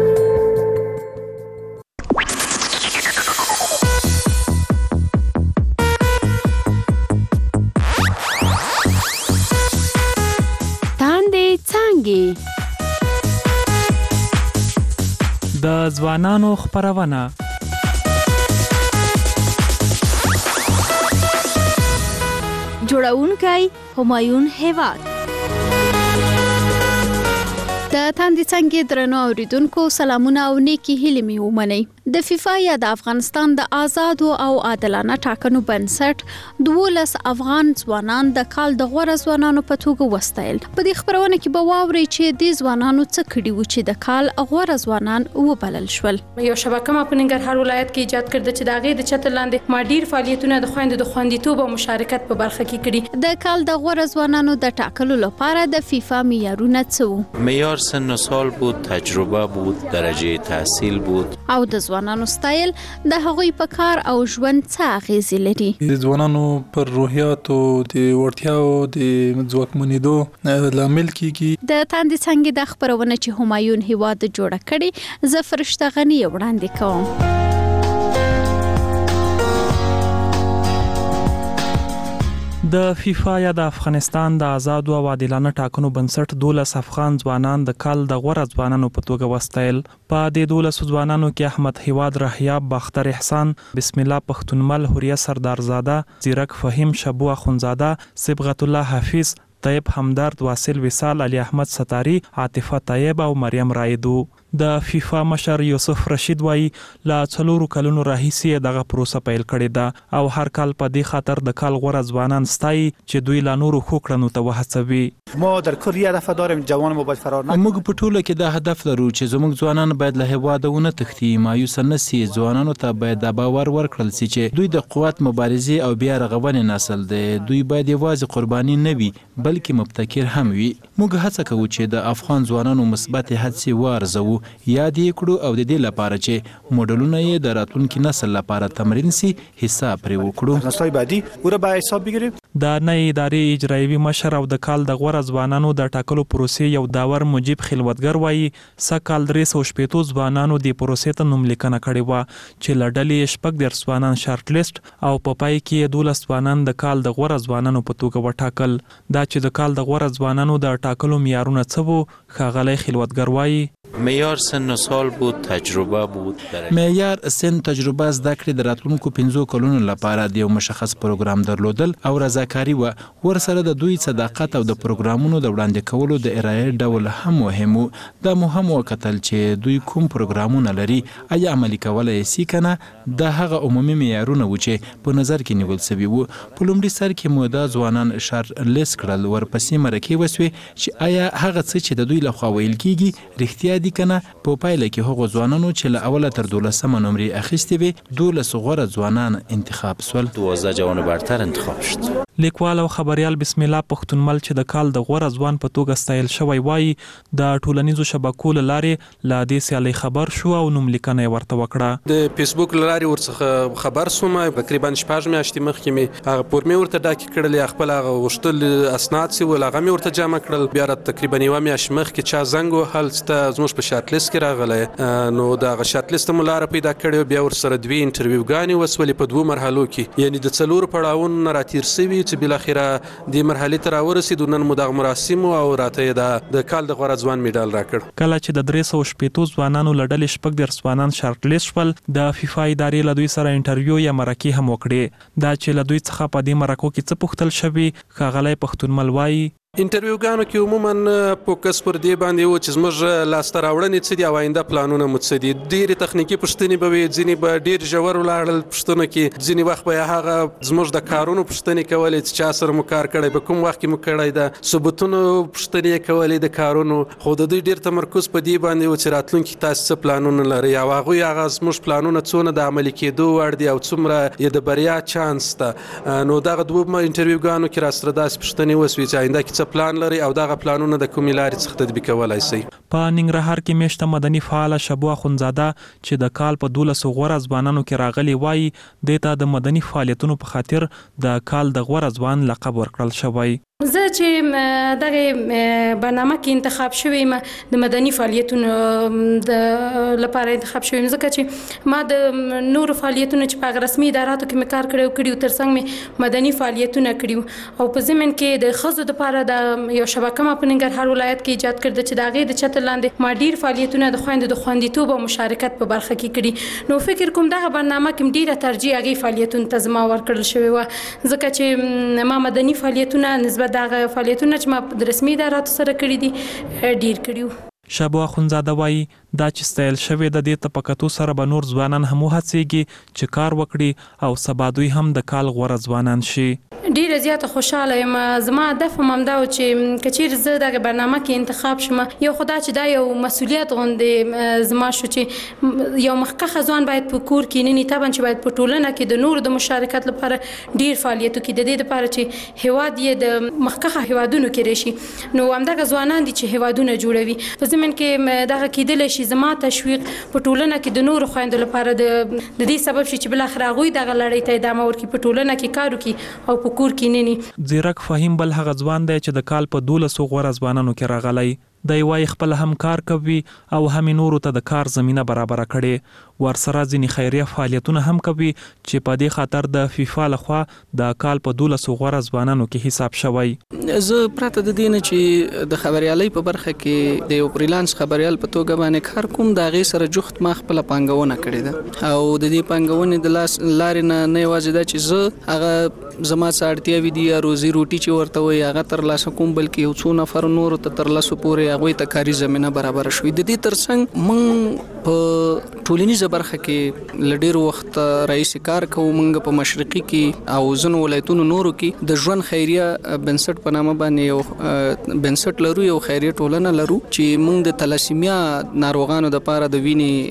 تاندې څانګې د ځوانانو خپرونه جوړونکی همایون هیواد. د تاندې څانګې درنو اوریدونکو سلامونه او نیکی هیلې مې ومنئ. د فیفا یا د افغانستان د آزادو او عادلانه ټاکنو بنسټ 12 افغان ځوانان د کال د غوره ځوانانو په توګه وستایل. په دې خبرونه کې به واورئ چې د ځوانانو څه کړي وو چې د کال غوره ځوانان وبلل شول. یو شبکه ما په ننګرهار ولایت کې ایجاد کړه چې د هغې د چتر لاندې ما ډیر فعالیتونه د خویندو د خوندیتوب او مشارکت په برخه کې کړي. د کال د غوره ځوانانو د ټاکلو لپاره د فیفا معیارونه څه وو؟ معیار سن و سال بود، تجربه بود، درجه تحصیل بود او د ځوانانو ستایل د هغوی په کار او ژوند څه اغیزې لري. د ځوانانو پر روحیاتو د وړتیاو د ځواکمنېدو لامل کیږي. د تاندې څانګې د خپرونه چې همایون هیواد جوړه کړي زه فرشته غني وړاندې کوم. د فیفا یا د افغانستان د آزادو او عادلانه ټاکنو بنسټ 12 افغان ځوانان د کال د غوره ځوانانو په توګه وستایل. په دې 12 ځوانانو کې احمد هیواد رحیاب، باختر احسان، بسم الله پښتونمل، حوریه سردارزاده، زیرک فهیم، شبو اخونزاده، صبغت الله حافظ، طیب همدرد، واصل وصال، علي احمد ستاری، عاطفه طیب او مریم رایدو. د فیفا مشر یوسف رشید وایي لا 4 کلونو راهیسې دغه پروسه پیل کړې ده او هر کال په دې خاطر د کال غوره ځوانان ستایي چې دوی لا نورو ښو کړنو ته وهڅوي. ما در کل یه هدف داریم، جوان ما باید فرار نکنه. موږ په ټوله کې دا هدف لرو چې زموږ ځوانان باید له هیواده ونه تښتي، مایوس نه سي. ځوانانو ته باید دا باور ورکړل سي چې دوی د قوت مبارزې او بیا رغونې نسل دی. دوی باید یوازې قرباني نه وي بلکې مبتکر هم وي. موږ هڅه کوو چې د افغان ځوانانو مثبت هڅې وارزوو، یاد یې کړو او د دې لپاره چې موډلونه یې د راتلونکي نسل لپاره تمرین سي حساب پرې وکړو. نسل‌های بعدی او را به حساب بگیریم. د نئی ادارې اجرایوي مشر او د کال د غوره ځوانانو د ټاکلو پروسې یو داور مجيب خلوتګر وایي سکال 360 ځوانانو د پروسې ته نوملیکنه کړې و چې لړلې شپږ د ځوانان شارټ لیست او په پای کې 12 ځوانان د کال د غوره ځوانانو په توګه وټاکل. دا چې د کال د غوره ځوانانو د ټاکلو معیارونه څه وو، ښاغلی خلوتګر وایي معیار سن و سال بود، تجربه بود. معیار سن تجربه زده کړې د راتلونکو 15 کلونو لپاره د یو مشخص پروګرام درلودل او رضاکاري و. ورسره د دوی صداقت او د پروګرامونو د وړاندې کولو د ارایې ډول هم مهم و. دا مهم وکتل چې دوی کوم پروګرامونه لري، آیا عملي کولای شي کنه. دا هغه عمومي معیارونه و چې په نظر کې نیول شوي وو. په لومړي سر کې مو دا ځوانان شارټ لیست کړل، ورپسې مرکې وسوي چې آیا هغه څه چې د دوی لخوا ویل کیږي رښتیا دي کنه. په پایله کې هغو ځوانانو چې له اوله تر 12 نمرې اخیستې وي 12 غوره ځوانان انتخاب سول. 12 جوان برتر انتخاب شد. لیکوال او خبريال بسم الله پښتونمل چې د کال د غوره ځوان په توګه ستایل شوی وایي د ټولنیزو شبکو لارې لا دې سیالي خبر شو او نوملیکنه ورته وکړه. د فیسبوک لارې ورڅخه خبر سوم، تقریبا 6 میاشتې مخکې مې هغه فورمې ورته ډاکې کړلې، خپل هغه غوښتل اسناد سي ول هغه مې ورته جمع کړل. بیا تقریبا 1 میاشت مخکې چا زنګ وهل چې زموږ په شارټ لیست کې راغلی، نو دا شارټ لیست مو لار پیدا کړو. بیا ورسره 2 انټرویوګانې وسولې په 2 مرحلو کې، یعنی د 4 پړاوونو راتیر سوي چې بل اخره د مرحلې ته راورسېدو. نن مو د مراسم او راته د کال د غوره ځوان میډال راکړ. کله چې د 360 ځوانانو لړل شپږ د ځوانان شارټ لیست شول، د فیفا ادارې له دوی سره انټرویو یا مرکې هم وکړې. دا چې له دوی څخه په دې مرکو کې څه پوښتل شوي، ښاغلی پښتونمل وایي انټرویوګانو کې عموما فوکس پر دې باندې و چې زموږ لاسته راوړنې څه دي او آینده پلانونه مو څه دي. ډېرې تخنیکي پوښتنې به وي، ځینې به ډېر ژور ولاړل پوښتنو کې، ځینې وخت به هغه زموږ د کارونو پوښتنې کولې چې چا سره مو کار کړی، په کوم وخت کې مو کړی ده، ثبوتونو پوښتنې کولې د کارونو. خو د دوی ډېر تمرکز په دې باندې و چې راتلونکي تاسو څه پلانونه لرئ او هغوی هغه زموږ پلانونه څونه د عملي کېدو وړ دي او څومره یې د بریا چانس ده. نو دغه 2 انټرویوګانو کې راسره داسې پوښتنې وسوې چې آینده کې څه پلان لرئ او دغه پلانونه د کومې لارې څخه تطبیقولای شي. په ننګرهار کې میشته مدني فعال شبو اخونزاده چې د کال په 12 غوره ځوانانو کې راغلي وایي دته د مدني فعالیتونو په خاطر د کال د غوره ځوان لقب ورکړل شوی. زه چې دغه برنامه کې انتخاب شوم د مدني فعالیتونو د لپاره انتخاب شوم، ځکه چې ما د نور فعالیتونو چې په رسمي اداراتو کې کار کړو ترڅنګ مې مدني فعالیتونه کړیو او په ضمن کې د خزو لپاره د یو شبکه ما په ننګرهار ولایت کې ایجاد کړل چې دغه د چتر لاندې ما ډیر فعالیتونه د خوندیتوب او مشارکت په برخه کې کړی. نو فکر کوم دغه برنامه کې ډیره ترجیح هغه فعالیتونو ته زما ورکړل شوی و، ځکه چې ما مدني فعالیتونه نسبت دغه فعالیتونه چې ما د رسمي اداراتو سره کړی دي ډیر کړیو. شبو اخونزاده وایي دا چې ستایل شوی د دې تپکتو سره به نور ځوانان هم هڅېږي چې کار وکړي او سبا دوی هم د کال غوره ځوانان شي. ډیره زیاته خوشاله یم. زما هدف هم دا و چې کچیر زه دغه برنامه کې انتخاب شم، یو خدا چې دا یو مسولیت غوندې زما شو چې یو مخکخه ځوان باید په کور کې نه طبعا چې باید په ټولنه کې د نور د مشارکت لپاره ډیر فعالیتو کې د دې لپاره چې هیواد یې د مخکخه هیوادونو کې راشي. نو همدغه ځوانان دي چې هیوادونه جوړوي. په ضمن کې دغه کېدل شي زما تشویق په ټولنه کې د نور خويندو لپاره د دې سبب شي چې بل اخر هغه دغه لړۍ ته ادامه ورکړي، په ټولنه کې کار وکړي او په کور کې نه. زیرک فهیم بل هغه ځوان دی چې د کال په 12 غوره ځوانانو کې راغلی. د یوای خپل هم کار کوي او هم نورو ته د کار زمينه برابر کړي. ورسره ځینی خیریه فعالیتونه هم کوي چې په دې خاطر د فیفا لخوا د کال په 12 غوره ځوانانو کې حساب شوی. زه پراته د دین چې د خبريالۍ په برخه کې د یو فریلانس خبريال په توګه باندې کار کوم، دا غي سره جوخت ما خپل پنګونه کړې ده او د دې پنګونې د لارې نه یوازې دا چې زه هغه زما څاړتیاوي دي یا روزي روټي چې ورته وي هغه ترلاسه کوم، بلکې یو څو نفر نور ته ترلاسه پورې هغوی ته کاري زمینه برابر شوي. د دې ترڅنګ موږ په ټولنیزه برخه کې له ډېر وخت راهیسې کار کوو. موږ په مشرقي کې او ځینو ولایتونو نورو کې د ژوند خیریه بنسټ په نامه باندې یو بنسټ لرو، یو خیریه ټولنه لرو چې موږ د تلاسیمیا ناروغانو دپاره د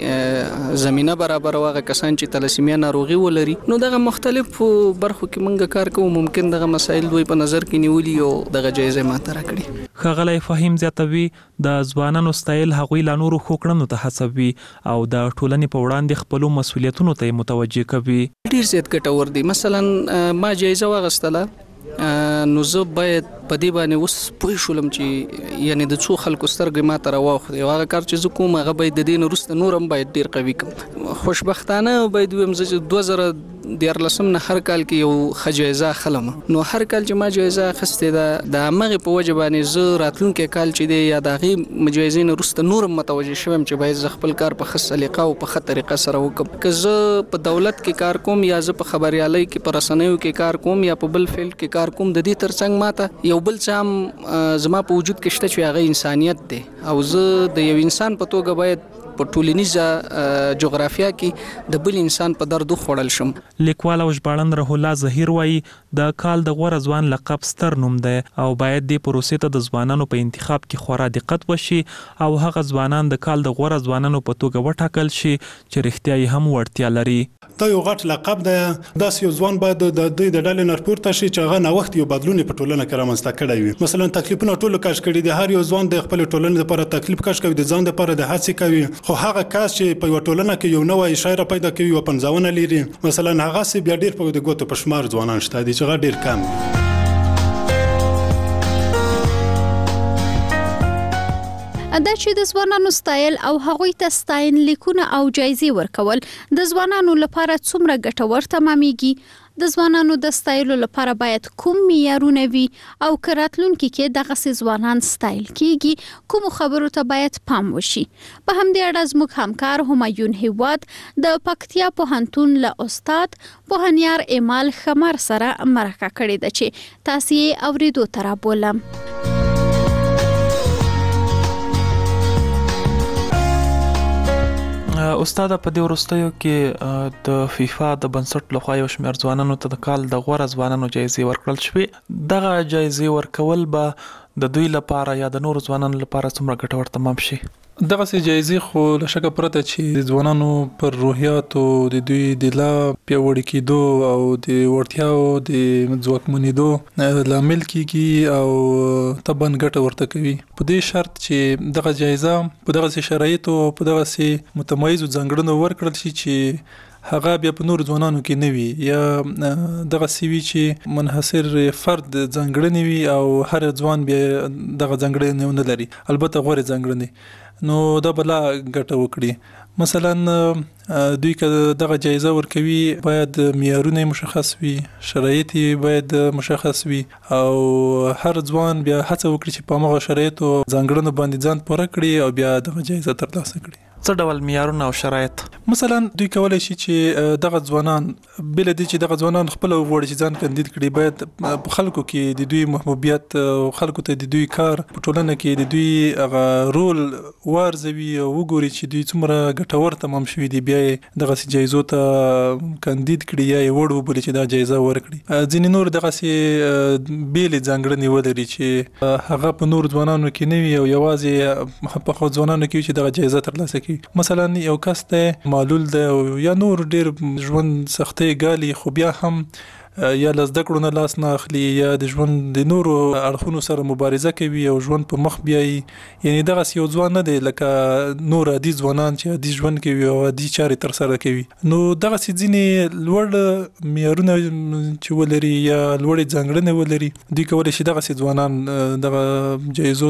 وینې زمینه برابر واغه کسان چې تلاسیمیا ناروغي ولري. نو دغه مختلفو برخو کې موږ کار کوو. ممکن دغه مسایل دوی په نظر کې نیولي او دغه جایزه ماته راکړي. ښاغلی فهیم زیاتوي د ځوانانو ستایل هغوی لا نورو ښو کړنو ته هڅوي او د ټولنې په وړاندې خپلو مسؤلیتونو ته متوجه کوي. ډیر زیات ګټور دی. مثلا ما جایزه واغستله، نو زه باید په دې باندې اوس پوه شولم چې یعنی د څو خلکو سترګې ما ته راواوښتې. یو هغه کار چې زه کوم هغه باید د دې نه وروسته نور هم باید ډېر قوي کړم. خوشبختانه باید ووایم زه چې 2014 نه هر کال کې یو ښه جایزه اخلم. نو هر کال چې ما جایزه اخیستې ده د همغې په وجه باندې زه راتلونکی کال چې دی یا د هغې جایزې نه وروسته نور هم متوجه شوم چې باید زه خپل کار په ښه سلیقه او په ښه طریقه سره وکړم. که زه په دولت کې کار کوم یا زه په خبریالۍ کې په رسنیو کې کار کوم یا په بل فیلډ کې کار کوم، د دې ترڅنګ ماته یو بل څه هم زما په وجود کې شته چې هغه انسانیت دی او زه د یو انسان په توګه باید په ټولنیزه جغرافیا کې د بل انسان په درد وخوړل شم. لیکوال او ژباړن رحیم الله ظهیر وایي د کال د غوره ځوان لقب ستر نوم دی او باید د پروسې ته د ځوانانو په انتخاب کې خورا دقت وشي او هغه ځوانان د کال د غوره ځوانانو په توګه وټاکل شي چې رښتیا یې هم وړتیا لري. دا یو غټ لقب دی. داسې یو ځوان باید د دوی د ډلې نه راپورته شي چې هغه نوښت یو بدلون په ټولنه کې رامنځته کړی وي. مثلا تکلیفونه ټولو کش کړي دي. هر یو ځوان د خپل ټولنې لپاره تکلیف کش کوي، د ځان لپاره د هڅې کوي. خو هغه کس چې په یو ټولنه کې یو نوی شاعر پیدا کوي او پنځونه لري، مثلا هغه سي بیا ډیر په د ګوتو په شمار ځوانان شته دي چې هغه ډیر کم دي. دا چې د ځوانانو ستایل او هغوی ته ستاینلیکونه او جایزې ورکول د ځوانانو لپاره څومره ګټور تمامېږي. د ځوانانو د ستایلو لپاره باید کوم معیارونه وي او که راتلونکي کې دغسې ځوانان ستایل کېږي کومو خبرو ته باید پام وشي. په همدې اړه زموږ همکار همایون هیواد د پکتیا پوهنتون له استاد پوهنیار ایمال خمر سره مرکه کړې ده چې تاسو یې اورېدو ته رابولم. استاد په دې وروستیو کې د فیفا د بنسټ لخوا یو شمېر ځوانانو ته د کال د غوره ځوانانو جایزې ورکړل شوې. دغه جایزې ورکول به د دوی لپاره یا د نورو ځوانانو لپاره څومره ګټور تمام شي؟ دغه سي جایزې خو له شکه پرته چې د ځوانانو پر روحیاتو د دوی د لا پیاوړي کېدو او د وړتیاو د ځواکمنېدو لامل کیږي او طبعاً ګټه ورته کوي، په دې شرط چې دغه جایزه په دغه شرایطو په دغه سي متمایزو ځانګړنو ورکړل شي چې هغه بیا په نور ځوانانو کې نه وي یا دغه سوي چې منحصر فرد ځانګړنې وي او هر ځوان بیا دغه ځانګړنې نه لري، البته غوړې ځانګړنې، نو دا بلا ګټه وکړي. مثلا دوی که دغه جایزه ورکوي باید معیارونه مشخص وي، شرایط باید مشخص وي او هر ځوان بیا هڅه وکړي چې په هغه شرایطو ځانګړنو باندې ځان پوره کړي او بیا دغه جایزه ترلاسه کړي. څه ډول معیارونه او شرایط؟ مثلا دوی کولای شي چې دغه ځوانان بل دي چې دغه ځوانان خپل وړي چې ځان کاندید کړي، باید په خلکو کې د دوی محبوبیت او خلکو ته د دوی کار په ټولنه کې د دوی هغه رول وارزوي او وګوري چې دوی څومره ګټور تمام شوي دي، بیا دغه سي جایزو ته کاندید کړي یا وړ وبولي چې دا جایزه ورکړي. ځینې نور دغه سي بیل ځانګړنې ولري چې هغه په نور ځوانانو کې نه وي او یوازې په خو ځوانانو کې چې دغه جایزه ترلاسه کړي. مثلا یو کس ته معلول ده یا نور ډیر ژوند سختي ګالي خو بیا هم یا لزده کړو نه لاس نه اخلي یا د ژوند د نورو اړخونو سره مبارزه کوي او ژوند په مخ بیایي، یعنی دغه یو ځوان نه دی لکه نور عادي ځوانان چې عادي ژوند کوي او عادي چارې تر سره کوي. نو دغه ځینې لوړ معیارونه چې ولري یا لوړې ځانګړنې ولري، دوی کولی شي دغه ځوانان دغه جایزو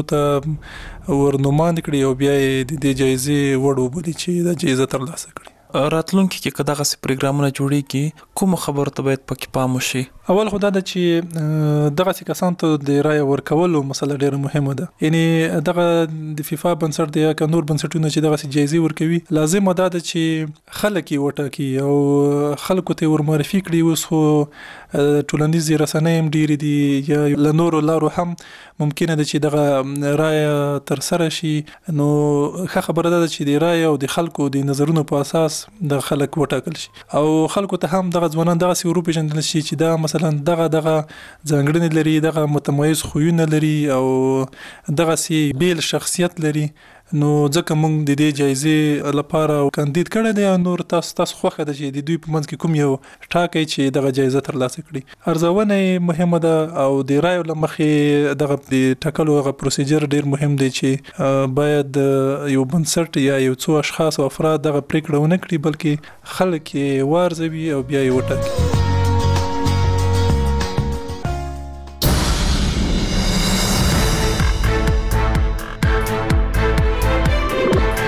ته ورنومان کړي او بیا د دې جایزې وړ وبولي چې دا جایزه ترلاسه کړي. راتلونکي کې که دغه سي پروګرامونه جوړیږي کوم خبرو ته باید پکې پام وشي؟ اول خو دا د چې دغه کسان ته د رای ورکولو مسله ډیره مهمه ده. یعنی دغه د فیفا بنسټ دی یا نور بنسټونه چې دغه جایزې ورکوي لازم ده چې خلک یې وټاکي او خلکو ته ورمعرفي کړي. اوس خو ټولنیزې رسنۍ هم ډېرې دي یا له نورو لارو هم ممکنه ده چې دغه رای تر سره شي. نو ښه خبره ده چې د رای او د خلکو د نظرونو په اساس د خلک وټاکل شي او خلکو ته هم دغه ځوانان دغه سی وروپېژندل شي چې دا مثلا دغه ځانګړنې لري، دغه متمایز خویونه لري او دغه سی بیل شخصیت لري. نو ځکه موږ د دې جایزې لپاره کاندید کړی دی. نور تاسو خوښه ده چې د دوی په منځ کې کوم یو ټاکي چې دغه جایزه ترلاسه کړي. ارزونه مهمه ده او د رایو له مخې دغه د ټاکلو هغه پروسیجر ډیر مهم دی چې باید یو بنسټ یا یو څو اشخاص او افراد دغه پریکړه ونه کړي بلکې خلک یې وارزوي او بیا یې وټاکي.